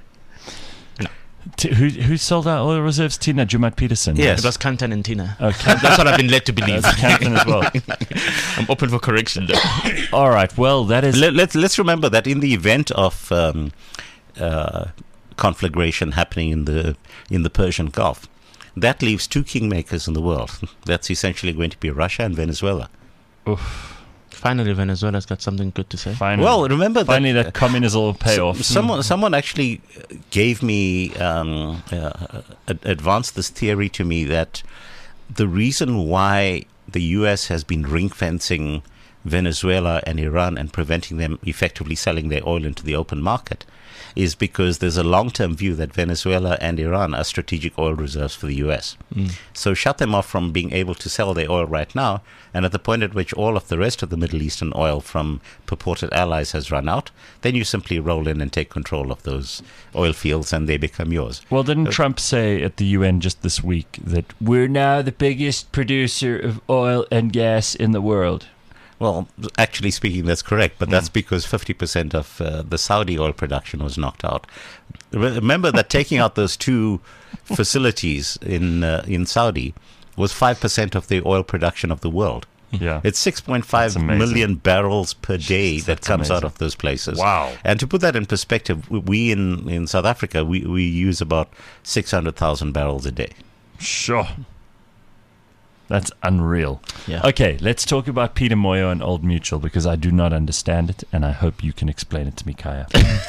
T- who who sold out oil reserves? Tina Jumat Peterson. Yes. It was Kantan and Tina. Okay. That's what I've been led to believe. That's Captain as well. I'm open for correction, though. All right. Well, that is. Let, let's, let's remember that in the event of um, uh, conflagration happening in the in the Persian Gulf, that leaves two kingmakers in the world. That's essentially going to be Russia and Venezuela. Oof, Finally, Venezuela's got something good to say. finally. Well, remember that finally that communism will pay So- off. Someone, someone actually gave me, um, uh, ad- advanced this theory to me that the reason why the U S has been ring fencing Venezuela and Iran and preventing them effectively selling their oil into the open market is because there's a long-term view that Venezuela and Iran are strategic oil reserves for the U S. Mm. So shut them off from being able to sell their oil right now, and at the point at which all of the rest of the Middle Eastern oil from purported allies has run out, then you simply roll in and take control of those oil fields and they become yours. Well, didn't Trump say at the U N just this week that we're now the biggest producer of oil and gas in the world? Well, actually speaking, that's correct, but that's because fifty percent of uh, the Saudi oil production was knocked out. Remember that taking out those two facilities in uh, in Saudi was five percent of the oil production of the world. Yeah. It's six point five That's amazing. million barrels per day that That's comes out amazing. of those places. Wow. And to put that in perspective, we in, in South Africa, we, we use about six hundred thousand barrels a day. Sure. That's unreal. Yeah. Okay, let's talk about Peter Moyo and Old Mutual because I do not understand it, and I hope you can explain it to me, Kaya.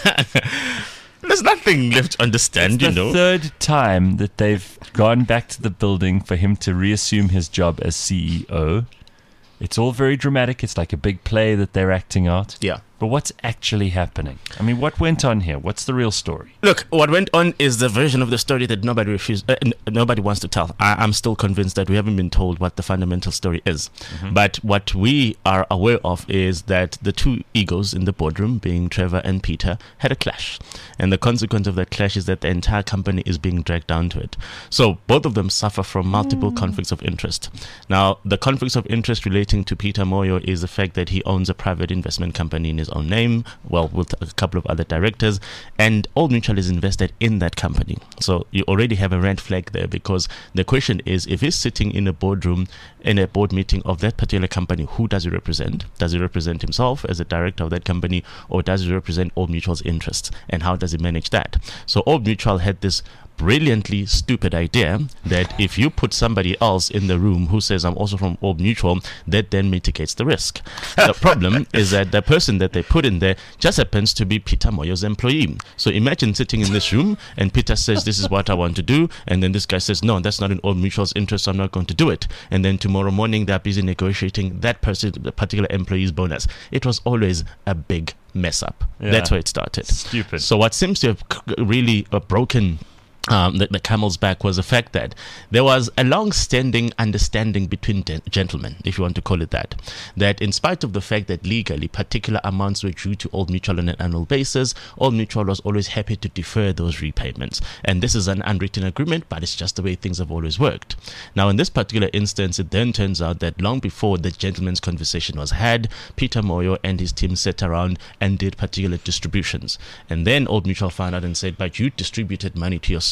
There's nothing left to understand, you the know. third time that they've gone back to the building for him to reassume his job as C E O. It's all very dramatic. It's like a big play that they're acting out. Yeah. But what's actually happening? I mean, what went on here? What's the real story? Look, what went on is the version of the story that nobody refused, uh, n- nobody wants to tell. I- I'm still convinced that we haven't been told what the fundamental story is. But what we are aware of is that the two egos in the boardroom, being Trevor and Peter, had a clash. And the consequence of that clash is that the entire company is being dragged down to it. So both of them suffer from multiple conflicts of interest. Now, the conflicts of interest relating to Peter Moyo is the fact that he owns a private investment company in his own name, well, with a couple of other directors, and Old Mutual is invested in that company. So you already have a red flag there, because the question is, if he's sitting in a boardroom, in a board meeting of that particular company, who does he represent? Does he represent himself as a director of that company, or does he represent Old Mutual's interests? And how does he manage that? So Old Mutual had this brilliantly stupid idea that if you put somebody else in the room who says I'm also from Old Mutual, that then mitigates the risk. The problem is that the person that they put in there just happens to be Peter Moyo's employee. So imagine sitting in this room and Peter says, this is what I want to do, and then this guy says, no, that's not in Old Mutual's interest, so I'm not going to do it. And then tomorrow morning they're busy negotiating that person, the particular employee's bonus. It was always a big mess up. Yeah. That's where it started. Stupid. So what seems to have c- really uh, broken Um, the, the camel's back was the fact that there was a long-standing understanding between de- gentlemen, if you want to call it that, that in spite of the fact that legally particular amounts were due to Old Mutual on an annual basis, Old Mutual was always happy to defer those repayments. And this is an unwritten agreement, but it's just the way things have always worked. Now, in this particular instance, it then turns out that long before the gentleman's conversation was had, Peter Moyo and his team sat around and did particular distributions. And then Old Mutual found out and said, but you distributed money to yourself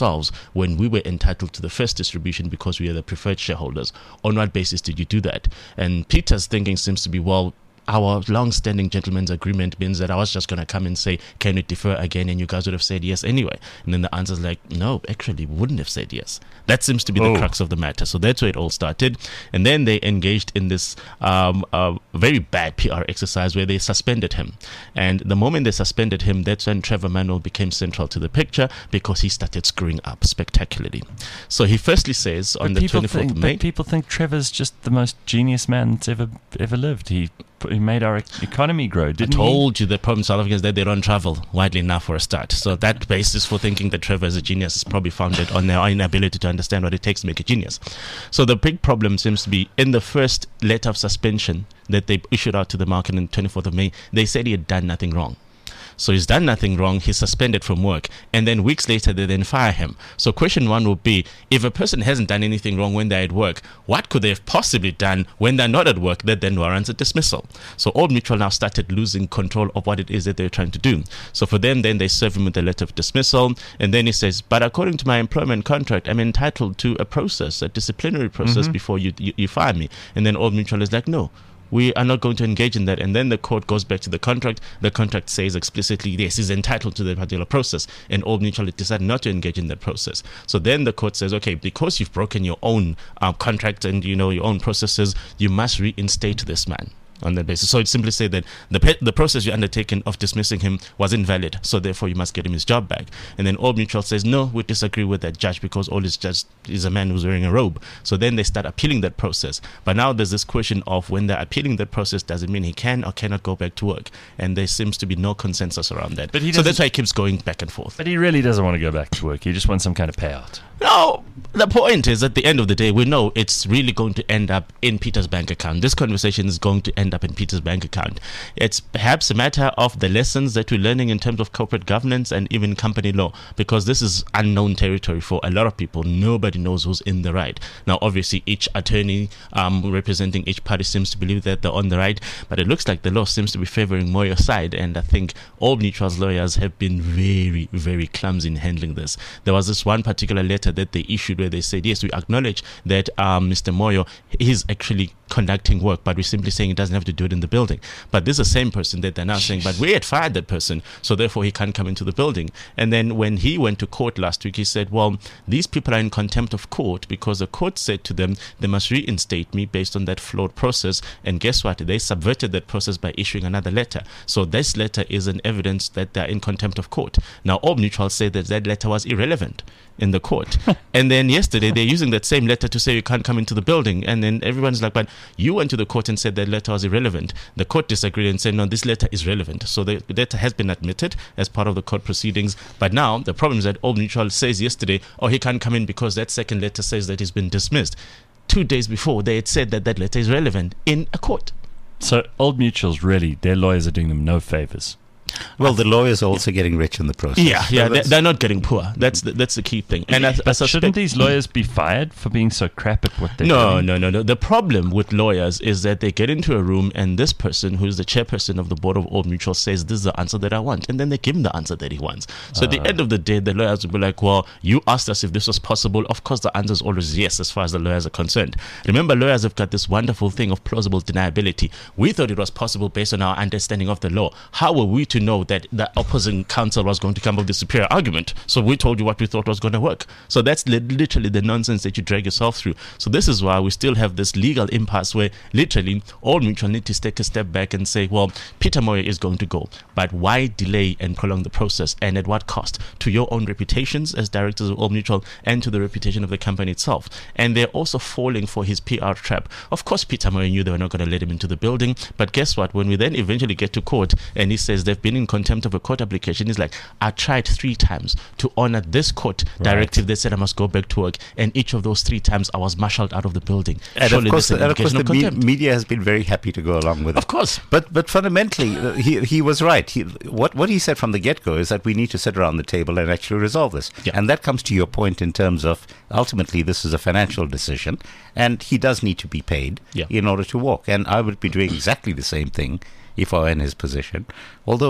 ourselves when we were entitled to the first distribution because we are the preferred shareholders. On what basis did you do that? And Peter's thinking seems to be, well, our long-standing gentleman's agreement means that I was just going to come and say, can we defer again? And you guys would have said yes anyway. And then the answer's like, no, actually, we wouldn't have said yes. That seems to be Oh. the crux of the matter. So that's where it all started. And then they engaged in this um, uh, very bad P R exercise where they suspended him. And the moment they suspended him, that's when Trevor Manuel became central to the picture because he started screwing up spectacularly. So he firstly says on But the people twenty-fourth think, of May... but people think Trevor's just the most genius man that's ever ever lived. He he made our e- economy grow, I didn't told you the problem with South Africans is that they don't travel widely enough for a start. So that basis for thinking that Trevor is a genius is probably founded on their inability to understand what it takes to make a genius. So the big problem seems to be in the first letter of suspension that they issued out to the market on the twenty-fourth of May, they said he had done nothing wrong. So he's done nothing wrong, he's suspended from work, and then weeks later they then fire him. So question one would be, if a person hasn't done anything wrong when they're at work, what could they have possibly done when they're not at work that then warrants a dismissal? So Old Mutual now started losing control of what it is that they're trying to do. So for them, then they serve him with a letter of dismissal, and then he says, but according to my employment contract, I'm entitled to a process, a disciplinary process Mhm. before you, you you fire me. And then Old Mutual is like, no, we are not going to engage in that. And then the court goes back to the contract. The contract says explicitly, yes, he's entitled to the particular process. And Old Mutual decided not to engage in that process. So then the court says, okay, because you've broken your own uh, contract and, you know, your own processes, you must reinstate this man on that basis. So it simply said that the pe- the process you undertaken of dismissing him was invalid, so therefore you must get him his job back. And then Old Mutual says, no, we disagree with that judge because Old is just is a man who's wearing a robe. So then they start appealing that process. But now there's this question of when they're appealing that process, does it mean he can or cannot go back to work? And there seems to be no consensus around that. But he so that's doesn't- why it keeps going back and forth. But he really doesn't want to go back to work. He just wants some kind of payout. No, the point is at the end of the day, we know it's really going to end up in Peter's bank account. This conversation is going to end up in Peter's bank account. It's perhaps a matter of the lessons that we're learning in terms of corporate governance and even company law, because this is unknown territory for a lot of people. Nobody knows who's in the right. Now, obviously, each attorney um, representing each party seems to believe that they're on the right, but it looks like the law seems to be favoring Moyo's side, and I think Old Mutual's lawyers have been very, very clumsy in handling this. There was this one particular letter that they issued where they said, yes, we acknowledge that um, Mister Moyo is actually conducting work, but we're simply saying he doesn't have to do it in the building. But this is the same person that they're now saying, but we had fired that person, so therefore he can't come into the building. And then when he went to court last week, he said, well, these people are in contempt of court because the court said to them they must reinstate me based on that flawed process. And guess what? They subverted that process by issuing another letter. So this letter is an evidence that they're in contempt of court. Now, Old Mutual said that that letter was irrelevant in the court. And then yesterday they're using that same letter to say you can't come into the building. And then everyone's like, but you went to the court and said that letter was irrelevant. The court disagreed and said, no, this letter is relevant. So the letter has been admitted as part of the court proceedings. But now the problem is that Old Mutual says yesterday, oh, he can't come in because that second letter says that he's been dismissed. Two days before, they had said that that letter is relevant in a court. So Old Mutuals, really, their lawyers are doing them no favors. Well, the lawyers are also getting rich in the process. Yeah, yeah, So they're, that's- they're not getting poor. That's the, that's the key thing. And I, I But suspect, shouldn't these lawyers be fired for being so crap at what they're No, doing? no, no, no. The problem with lawyers is that they get into a room and this person, who's the chairperson of the board of Old Mutual, says, this is the answer that I want. And then they give him the answer that he wants. So at the end of the day, the lawyers will be like, well, you asked us if this was possible. Of course, the answer is always yes, as far as the lawyers are concerned. Remember, lawyers have got this wonderful thing of plausible deniability. We thought it was possible based on our understanding of the law. How were we to know that the opposing counsel was going to come up with the superior argument? So we told you what we thought was going to work. So that's li- literally the nonsense that you drag yourself through. So this is why we still have this legal impasse where literally Old Mutual need to take a step back and say, well, Peter Moyo is going to go, but why delay and prolong the process, and at what cost to your own reputations as directors of Old Mutual and to the reputation of the company itself? And they're also falling for his P R trap. Of course, Peter Moyo knew they were not going to let him into the building, but guess what? When we then eventually get to court and he says they've been in contempt of a court application, he's like, I tried three times to honor this court directive that said I must go back to work, and each of those three times I was marshaled out of the building. And Surely of course, this is an and of course indication the of me- contempt. media has been very happy to go along with it. Of course. But but fundamentally, uh, he he was right. He, what what he said from the get-go is that we need to sit around the table and actually resolve this. Yeah. And that comes to your point in terms of ultimately this is a financial decision, and he does need to be paid Yeah. in order to walk. And I would be doing exactly the same thing if I were in his position. Although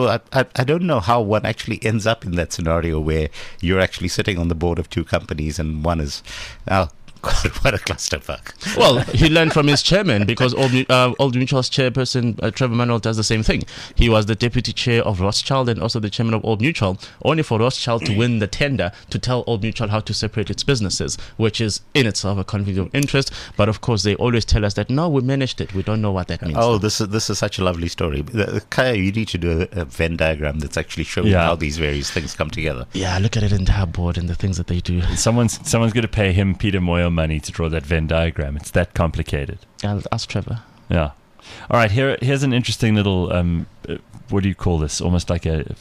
so I, I I don't know how one actually ends up in that scenario where you're actually sitting on the board of two companies and one is, oh, God, what a clusterfuck. Well, he learned from his chairman because Old, uh, Old Mutual's chairperson, uh, Trevor Manuel, does the same thing. He was the deputy chair of Rothschild and also the chairman of Old Mutual, only for Rothschild to win the tender to tell Old Mutual how to separate its businesses, which is in itself a conflict of interest. But of course, they always tell us that, no, we managed it. We don't know what that means. Oh, this is this is such a lovely story. The- Kaya, you need to do a, a Venn diagram that's actually showing Yeah. how these various things come together. Yeah, look at it entire board and the things that they do. Someone's someone's going to pay him, Peter Moyle, money to draw that Venn diagram. It's that complicated. I'll ask Trevor. Yeah. All right. Here, here's an interesting little. Um, uh, what do you call this? Almost like a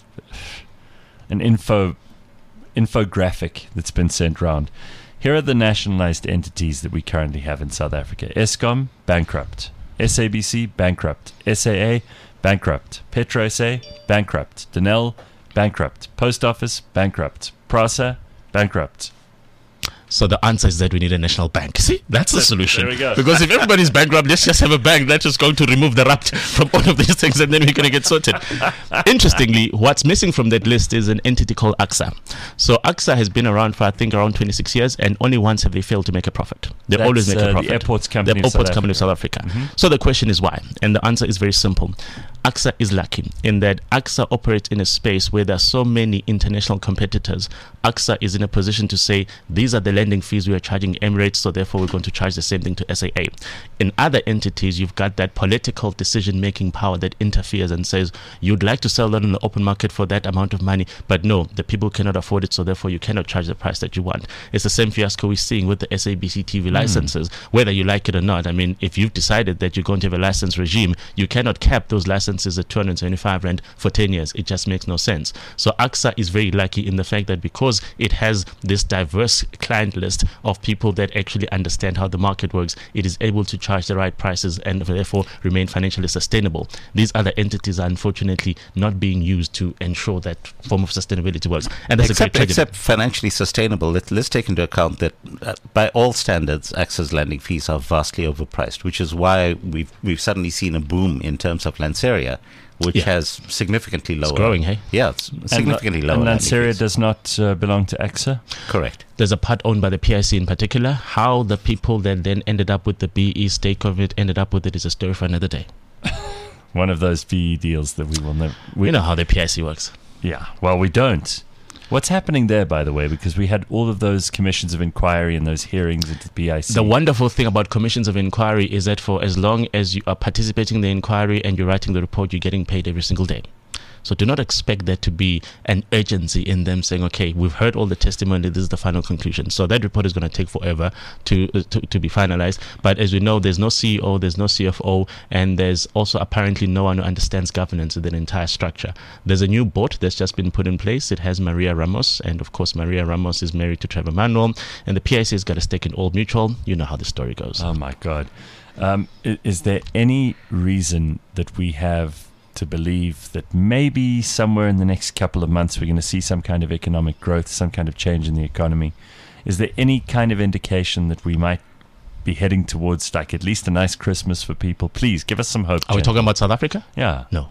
an info infographic that's been sent round. Here are the nationalized entities that we currently have in South Africa: Eskom, bankrupt; S A B C, bankrupt; S A A, bankrupt; Petro S A, bankrupt; Denel, bankrupt; Post Office, bankrupt; Prasa, bankrupt. So the answer is that we need a national bank. See, that's the solution. There we go. Because if everybody's bankrupt, let's just have a bank that is going to remove the rapt from all of these things, and then we're going to get sorted. Interestingly, what's missing from that list is an entity called A X A. So A X A has been around for I think around twenty-six years, and only once have they failed to make a profit. They That's, always make uh, a profit. the airports company The of South airports company of South Africa. So the question is why, and the answer is very simple. A X A is lucky in that A X A operates in a space where there are so many international competitors. A X A is in a position to say these are the lending fees we are charging Emirates, so therefore we're going to charge the same thing to S A A. In other entities, you've got that political decision-making power that interferes and says you'd like to sell that on the open market for that amount of money, but no, the people cannot afford it, so therefore you cannot charge the price that you want. It's the same fiasco we're seeing with the S A B C T V licenses, whether you like it or not. I mean, if you've decided that you're going to have a license regime, you cannot cap those licenses at two hundred seventy-five rand for ten years. It just makes no sense. So A X A is very lucky in the fact that because it has this diverse client list of people that actually understand how the market works, it is able to charge the right prices and therefore remain financially sustainable. These other entities are unfortunately not being used to ensure that form of sustainability works. And that's Except, a great except financially sustainable. Let, let's take into account that uh, by all standards, A X A's lending fees are vastly overpriced, which is why we've we've suddenly seen a boom in terms of Lanseria, which Yeah. has significantly lower. It's growing, hey? Yeah, it's significantly and, lower. And lending Lanseria fees. does not uh, belong to A X A. Correct. There's a part owned by the P I C in particular. How the people that then ended up with the B E stake of it ended up with it is a story for another day. One of those V E deals that we will never. We We know how the P I C works. Yeah. Well, we don't. What's happening there, by the way? Because we had all of those commissions of inquiry and those hearings at the P I C. The wonderful thing about commissions of inquiry is that for as long as you are participating in the inquiry and you're writing the report, you're getting paid every single day. So do not expect there to be an urgency in them saying, okay, we've heard all the testimony, this is the final conclusion. So that report is going to take forever to, uh, to to be finalized. But as we know, there's no C E O, there's no C F O, and there's also apparently no one who understands governance of the entire structure. There's a new board that's just been put in place. It has Maria Ramos, and of course, Maria Ramos is married to Trevor Manuel, and the P I C has got a stake in Old Mutual. You know how the story goes. Oh, my God. Um, i- is there any reason that we have to believe that maybe somewhere in the next couple of months we're going to see some kind of economic growth, some kind of change in the economy? Is there any kind of indication that we might be heading towards like at least a nice Christmas for people? Please give us some hope. Are we Jen. talking about South Africa? Yeah. No.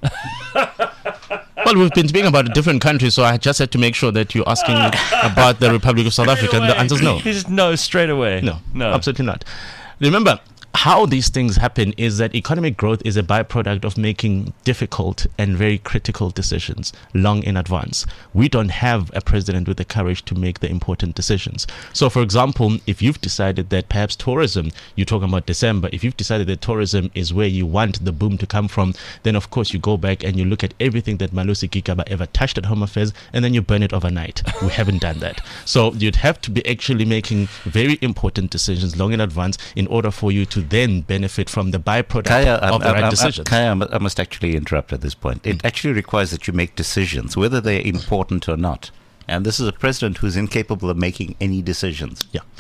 Well, we've been speaking about different countries, so I just had to make sure that you're asking about the Republic of South Africa, and the answer is no. Just no, straight away. No, no, absolutely not. Remember, how these things happen is that economic growth is a byproduct of making difficult and very critical decisions long in advance. We don't have a president with the courage to make the important decisions. So, for example, if you've decided that perhaps tourism, you're talking about December, if you've decided that tourism is where you want the boom to come from, then of course you go back and you look at everything that Malusi Gigaba ever touched at Home Affairs and then you burn it overnight. We haven't done that. So you'd have to be actually making very important decisions long in advance in order for you to then benefit from the byproduct Kaya, of um, the right um, um, decisions. Kaya, I mu- I must actually interrupt at this point. It actually requires that you make decisions, whether they're important or not. And this is a president who's incapable of making any decisions. Yeah.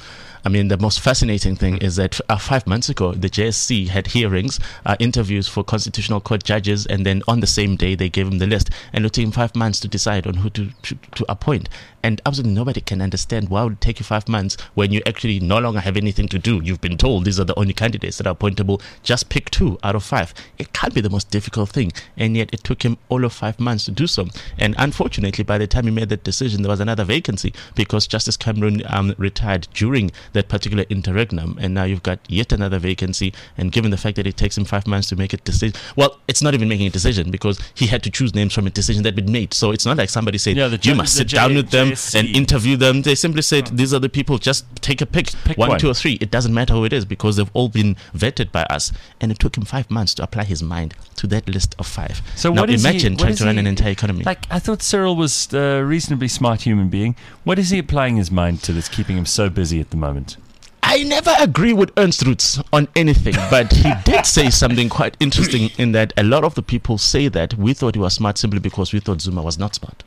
I mean, the most fascinating thing is that uh, five months ago, the J S C had hearings, uh, interviews for Constitutional Court judges, and then on the same day, they gave him the list. And it took him five months to decide on who to, to, to appoint. And absolutely nobody can understand why would it take you five months when you actually no longer have anything to do. You've been told these are the only candidates that are appointable. Just pick two out of five. It can't be the most difficult thing. And yet it took him all of five months to do so. And unfortunately, by the time he made that decision, there was another vacancy because Justice Cameron um, retired during that particular interregnum. And now you've got yet another vacancy. And given the fact that it takes him five months to make a decision, well, it's not even making a decision because he had to choose names from a decision that had been made. So it's not like somebody said, yeah, the, you must sit J- down with them J S C. And interview them. They simply said, oh. these are the people, just take a pick, pick one, one, two, or three. It doesn't matter who it is because they've all been vetted by us. And it took him five months to apply his mind to that list of five. So now what is imagine he, trying to run he, an entire economy. Like, I thought Cyril was a reasonably smart human being. What is he applying his mind to that's keeping him so busy at the moment? I never agree with Ernst Roots on anything, but he did say something quite interesting in that a lot of the people say that we thought he was smart simply because we thought Zuma was not smart.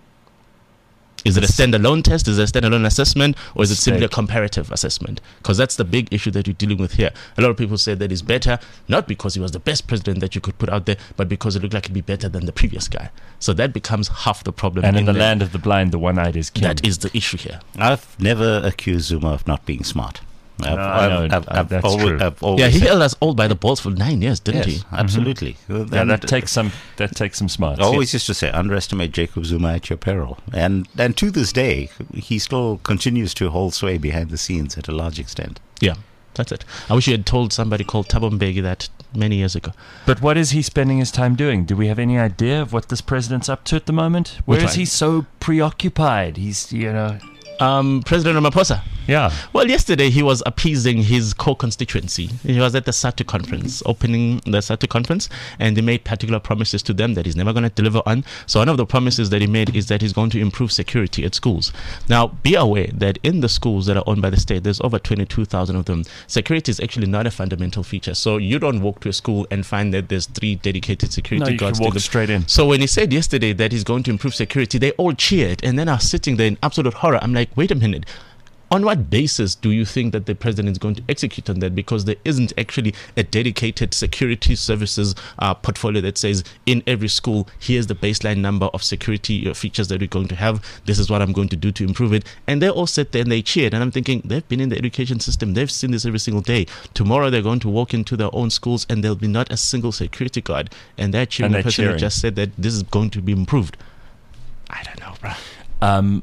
Is it a standalone test? Is it a standalone assessment? Or is it simply a comparative assessment? Because that's the big issue that you're dealing with here. A lot of people say that he's better, not because he was the best president that you could put out there, but because it looked like he'd be better than the previous guy. So that becomes half the problem. And in, in the there. land of the blind, the one-eyed is king. That is the issue here. I've never accused Zuma of not being smart. I've, no, I know. I've, I've, I've, that's always, true. I've always yeah, he said, held us all by the balls for nine years, didn't yes, he? Absolutely. Mm-hmm. Yeah, that takes some. That takes some smarts. I always used to say, underestimate Jacob Zuma at your peril, and and to this day, he still continues to hold sway behind the scenes at a large extent. Yeah, that's it. I wish you had told somebody called Thabo Mbeki that many years ago. But what is he spending his time doing? Do we have any idea of what this president's up to at the moment? Where Which is one? He so preoccupied? He's, you know. Um, President Ramaphosa. Yeah. Well, yesterday he was appeasing his core constituency. He was at the SADTU conference, opening the SADTU conference, and he made particular promises to them that he's never going to deliver on. So one of the promises that he made is that he's going to improve security at schools. Now, be aware that in the schools that are owned by the state, there's over twenty-two thousand of them. Security is actually not a fundamental feature. So you don't walk to a school and find that there's three dedicated security no, you guards. Can walk straight in. So when he said yesterday that he's going to improve security, they all cheered, and then I was sitting there in absolute horror. I'm like, wait a minute. On what basis do you think that the president is going to execute on that? Because there isn't actually a dedicated security services uh, portfolio that says in every school, here's the baseline number of security features that we're going to have. This is what I'm going to do to improve it. And they all sat there and they cheered. And I'm thinking, they've been in the education system. They've seen this every single day. Tomorrow they're going to walk into their own schools and there'll be not a single security guard. And they're cheering. The president just said that this is going to be improved. I don't know, bro. Um...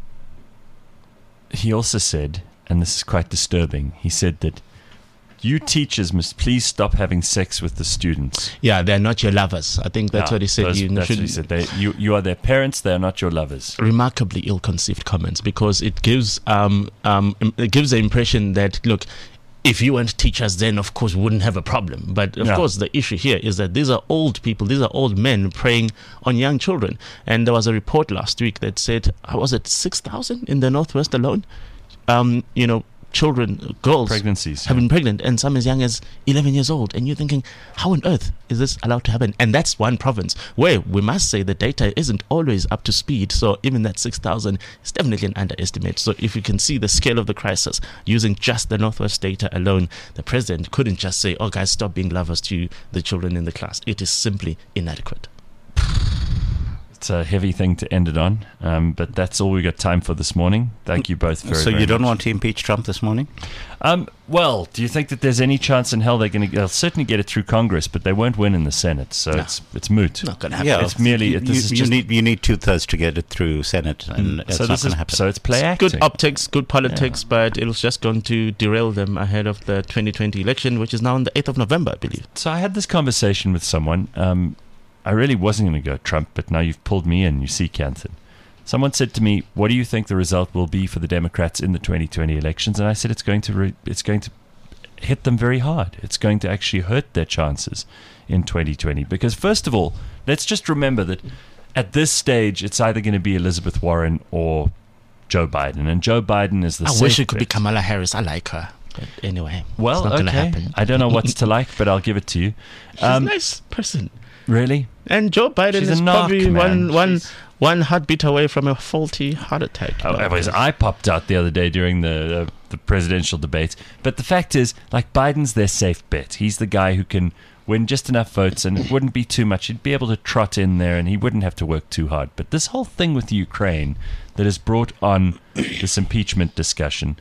He also said, and this is quite disturbing, he said that you teachers must please stop having sex with the students. Yeah, they're not your lovers. I think that's yeah, what he said. Those, you that's should, what he said. They, you, you are their parents, they are not your lovers. Remarkably ill-conceived comments because it gives um, um, it gives the impression that, look, if you weren't teachers, then of course we wouldn't have a problem. But of yeah. course, the issue here is that these are old people, these are old men preying on young children. And there was a report last week that said, how was it, six thousand in the Northwest alone? Um, you know, children, girls pregnancies have yeah. been pregnant, and some as young as eleven years old. And you're thinking, how on earth is this allowed to happen? And that's one province where we must say the data isn't always up to speed. So even that six thousand is definitely an underestimate. So if you can see the scale of the crisis using just the Northwest data alone, the president couldn't just say, oh guys, stop being lovers to the children in the class. It is simply inadequate. It's a heavy thing to end it on, um, but that's all we got time for this morning. Thank you both very, so very you don't much. want to impeach Trump this morning? Um, well, do you think that there's any chance in hell they're going to? They'll certainly get it through Congress, but they won't win in the Senate, so no. it's it's moot. Not going to happen. Yeah, it's merely you, it, this you, is you just, need you need two thirds to get it through Senate, and mm, it's so not this going is to happen. so it's play it's acting. Good optics, good politics, yeah. but it was just going to derail them ahead of the twenty twenty election, which is now on the eighth of November, I believe. So I had this conversation with someone. Um, I really wasn't going to go Trump, but now you've pulled me in, you see, Canton. Someone said to me, what do you think the result will be for the Democrats in the twenty twenty elections? And I said it's going to re- it's going to hit them very hard. It's going to actually hurt their chances in twenty twenty. Because first of all, let's just remember that at this stage, it's either going to be Elizabeth Warren or Joe Biden. And Joe Biden is the I safe wish it could bet. be Kamala Harris. I like her. But anyway, well, it's not okay. happen. I don't know what's to like, but I'll give it to you. She's Um, a nice person. Really? And Joe Biden She's is a narc, probably man. one, one, She's- one heartbeat away from a faulty heart attack. Oh, his eye popped out the other day during the uh, the presidential debate. But the fact is, like, Biden's their safe bet. He's the guy who can win just enough votes, and it wouldn't be too much. He'd be able to trot in there, and he wouldn't have to work too hard. But this whole thing with Ukraine that has brought on this impeachment discussion,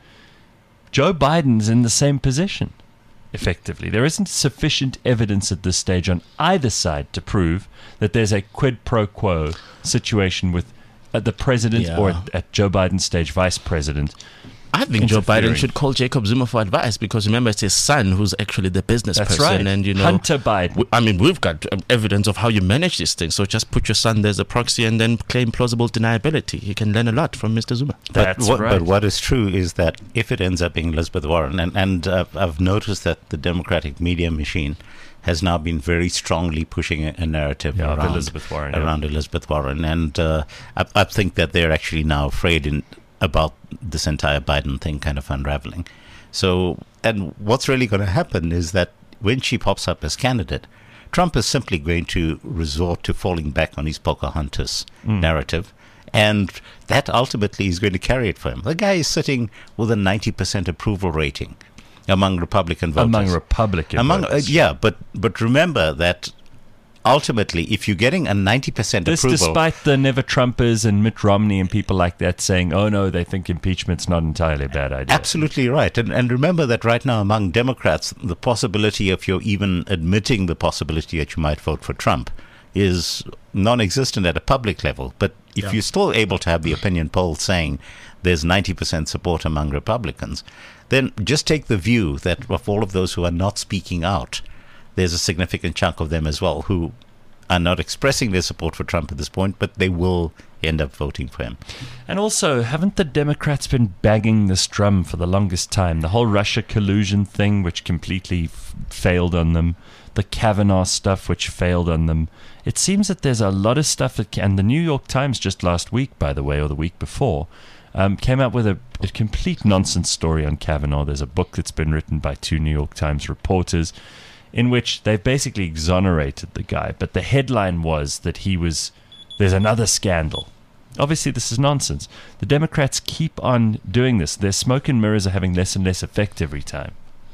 Joe Biden's in the same position, effectively. There isn't sufficient evidence at this stage on either side to prove that there's a quid pro quo situation with uh, the president Yeah. or at, at Joe Biden's stage, vice president. I think Joe interfering. Biden should call Jacob Zuma for advice, because remember, it's his son who's actually the business That's person. right. And, you know, Hunter Biden. w- I mean, we've got um, evidence of how you manage these things. So just put your son there as a proxy and then claim plausible deniability. He can learn a lot from Mister Zuma. But That's what, right. but what is true is that if it ends up being Elizabeth Warren, and, and uh, I've noticed that the Democratic media machine has now been very strongly pushing a, a narrative Yeah, of around Elizabeth Warren, yeah. around Elizabeth Warren, and uh, I, I think that they're actually now afraid in about this entire Biden thing kind of unraveling. So, and what's really going to happen is that when she pops up as candidate, Trump is simply going to resort to falling back on his Pocahontas Mm. narrative, and that ultimately is going to carry it for him. The guy is sitting with a ninety percent approval rating among Republican voters. Among Republican Among uh, voters. yeah, but but remember that ultimately, if you're getting a ninety percent This approval, despite the Never Trumpers and Mitt Romney and people like that saying, oh no, they think impeachment's not entirely a bad idea. absolutely right. And and remember that right now among Democrats, the possibility of you even admitting the possibility that you might vote for Trump is non-existent at a public level. But if Yeah. you're still able to have the opinion poll saying there's ninety percent support among Republicans, then just take the view that of all of those who are not speaking out, there's a significant chunk of them as well who are not expressing their support for Trump at this point, but they will end up voting for him. And also, haven't the Democrats been banging this drum for the longest time? The whole Russia collusion thing, which completely f- failed on them. The Kavanaugh stuff, which failed on them. It seems that there's a lot of stuff that can, and the New York Times just last week, by the way, or the week before, um, came out with a, a complete nonsense story on Kavanaugh. There's a book that's been written by two New York Times reporters in which they've basically exonerated the guy. But the headline was that he was, there's another scandal. Obviously, this is nonsense. The Democrats keep on doing this. Their smoke and mirrors are having less and less effect every time.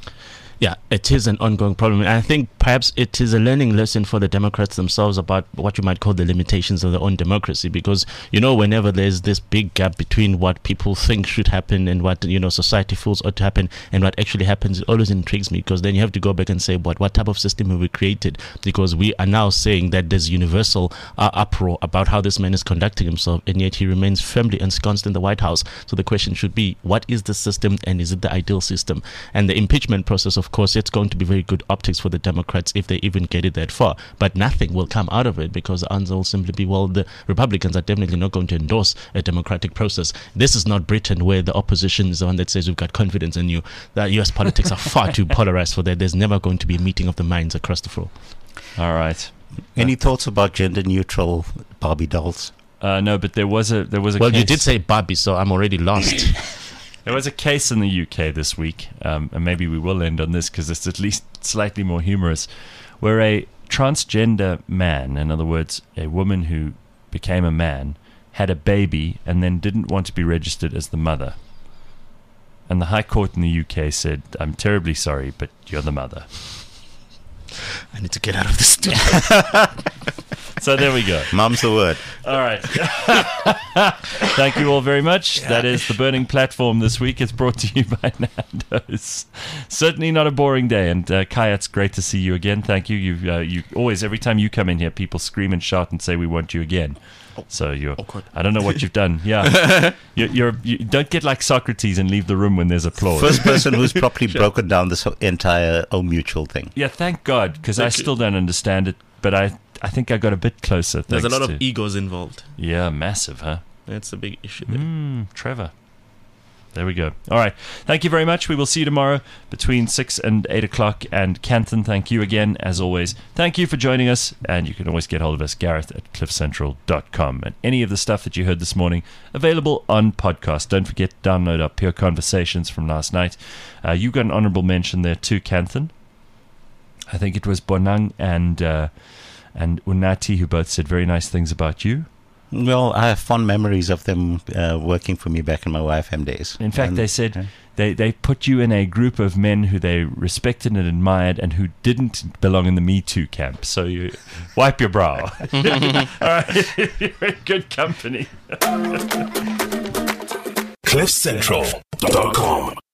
Yeah, it is an ongoing problem. And I think perhaps it is a learning lesson for the Democrats themselves about what you might call the limitations of their own democracy. Because, you know, whenever there's this big gap between what people think should happen and what, you know, society feels ought to happen and what actually happens, it always intrigues me, because then you have to go back and say, what, what type of system have we created? Because we are now saying that there's universal uh, uproar about how this man is conducting himself, and yet he remains firmly ensconced in the White House. So the question should be, what is the system, and is it the ideal system? And the impeachment process, of course, it's going to be very good optics for the Democrats if they even get it that far. But nothing will come out of it, because the answer will simply be, well, the Republicans are definitely not going to endorse a democratic process. This is not Britain, where the opposition is the one that says we've got confidence in you. The U S politics are far too polarized for that. There's never going to be a meeting of the minds across the floor. All right. Any thoughts about gender-neutral Barbie dolls? Uh, no, but there was a there was a Well, case. you did say Barbie, so I'm already lost. There was a case in the U K this week, um, and maybe we will end on this because it's at least slightly more humorous, where a transgender man, in other words, a woman who became a man, had a baby and then didn't want to be registered as the mother. And the High Court in the U K said, I'm terribly sorry, but you're the mother. I need to get out of this studio. So there we go. Mum's the word. All right. Thank you all very much. That is the Burning Platform this week. It's brought to you by Nando's. Certainly not a boring day. And uh, Kaya, it's great to see you again. Thank you. You, uh, you always, every time you come in here, people scream and shout and say, we want you again. So you're, Awkward. I don't know what you've done. Yeah. You're, you're, you don't get like Socrates and leave the room when there's applause. First person who's properly broken down this whole entire O Mutual thing. Yeah, thank God, because I Thank you. still don't understand it. But I, I think I got a bit closer. There's a thanks lot of to- egos involved. Yeah, massive, huh? That's a big issue there. Mm, Trevor. There we go. All right. Thank you very much. We will see you tomorrow between six and eight o'clock. And Canton, thank you again, as always. Thank you for joining us. And you can always get hold of us, Gareth at cliff central dot com. And any of the stuff that you heard this morning, available on podcast. Don't forget to download our Pure Conversations from last night. Uh, you got an honorable mention there too, Canton. I think it was Bonang and, uh, and Unati who both said very nice things about you. Well, I have fond memories of them uh, working for me back in my Y F M days. In fact, And- they said they, they put you in a group of men who they respected and admired and who didn't belong in the Me Too camp. So you wipe your brow. All right, you're in good company. cliff central dot com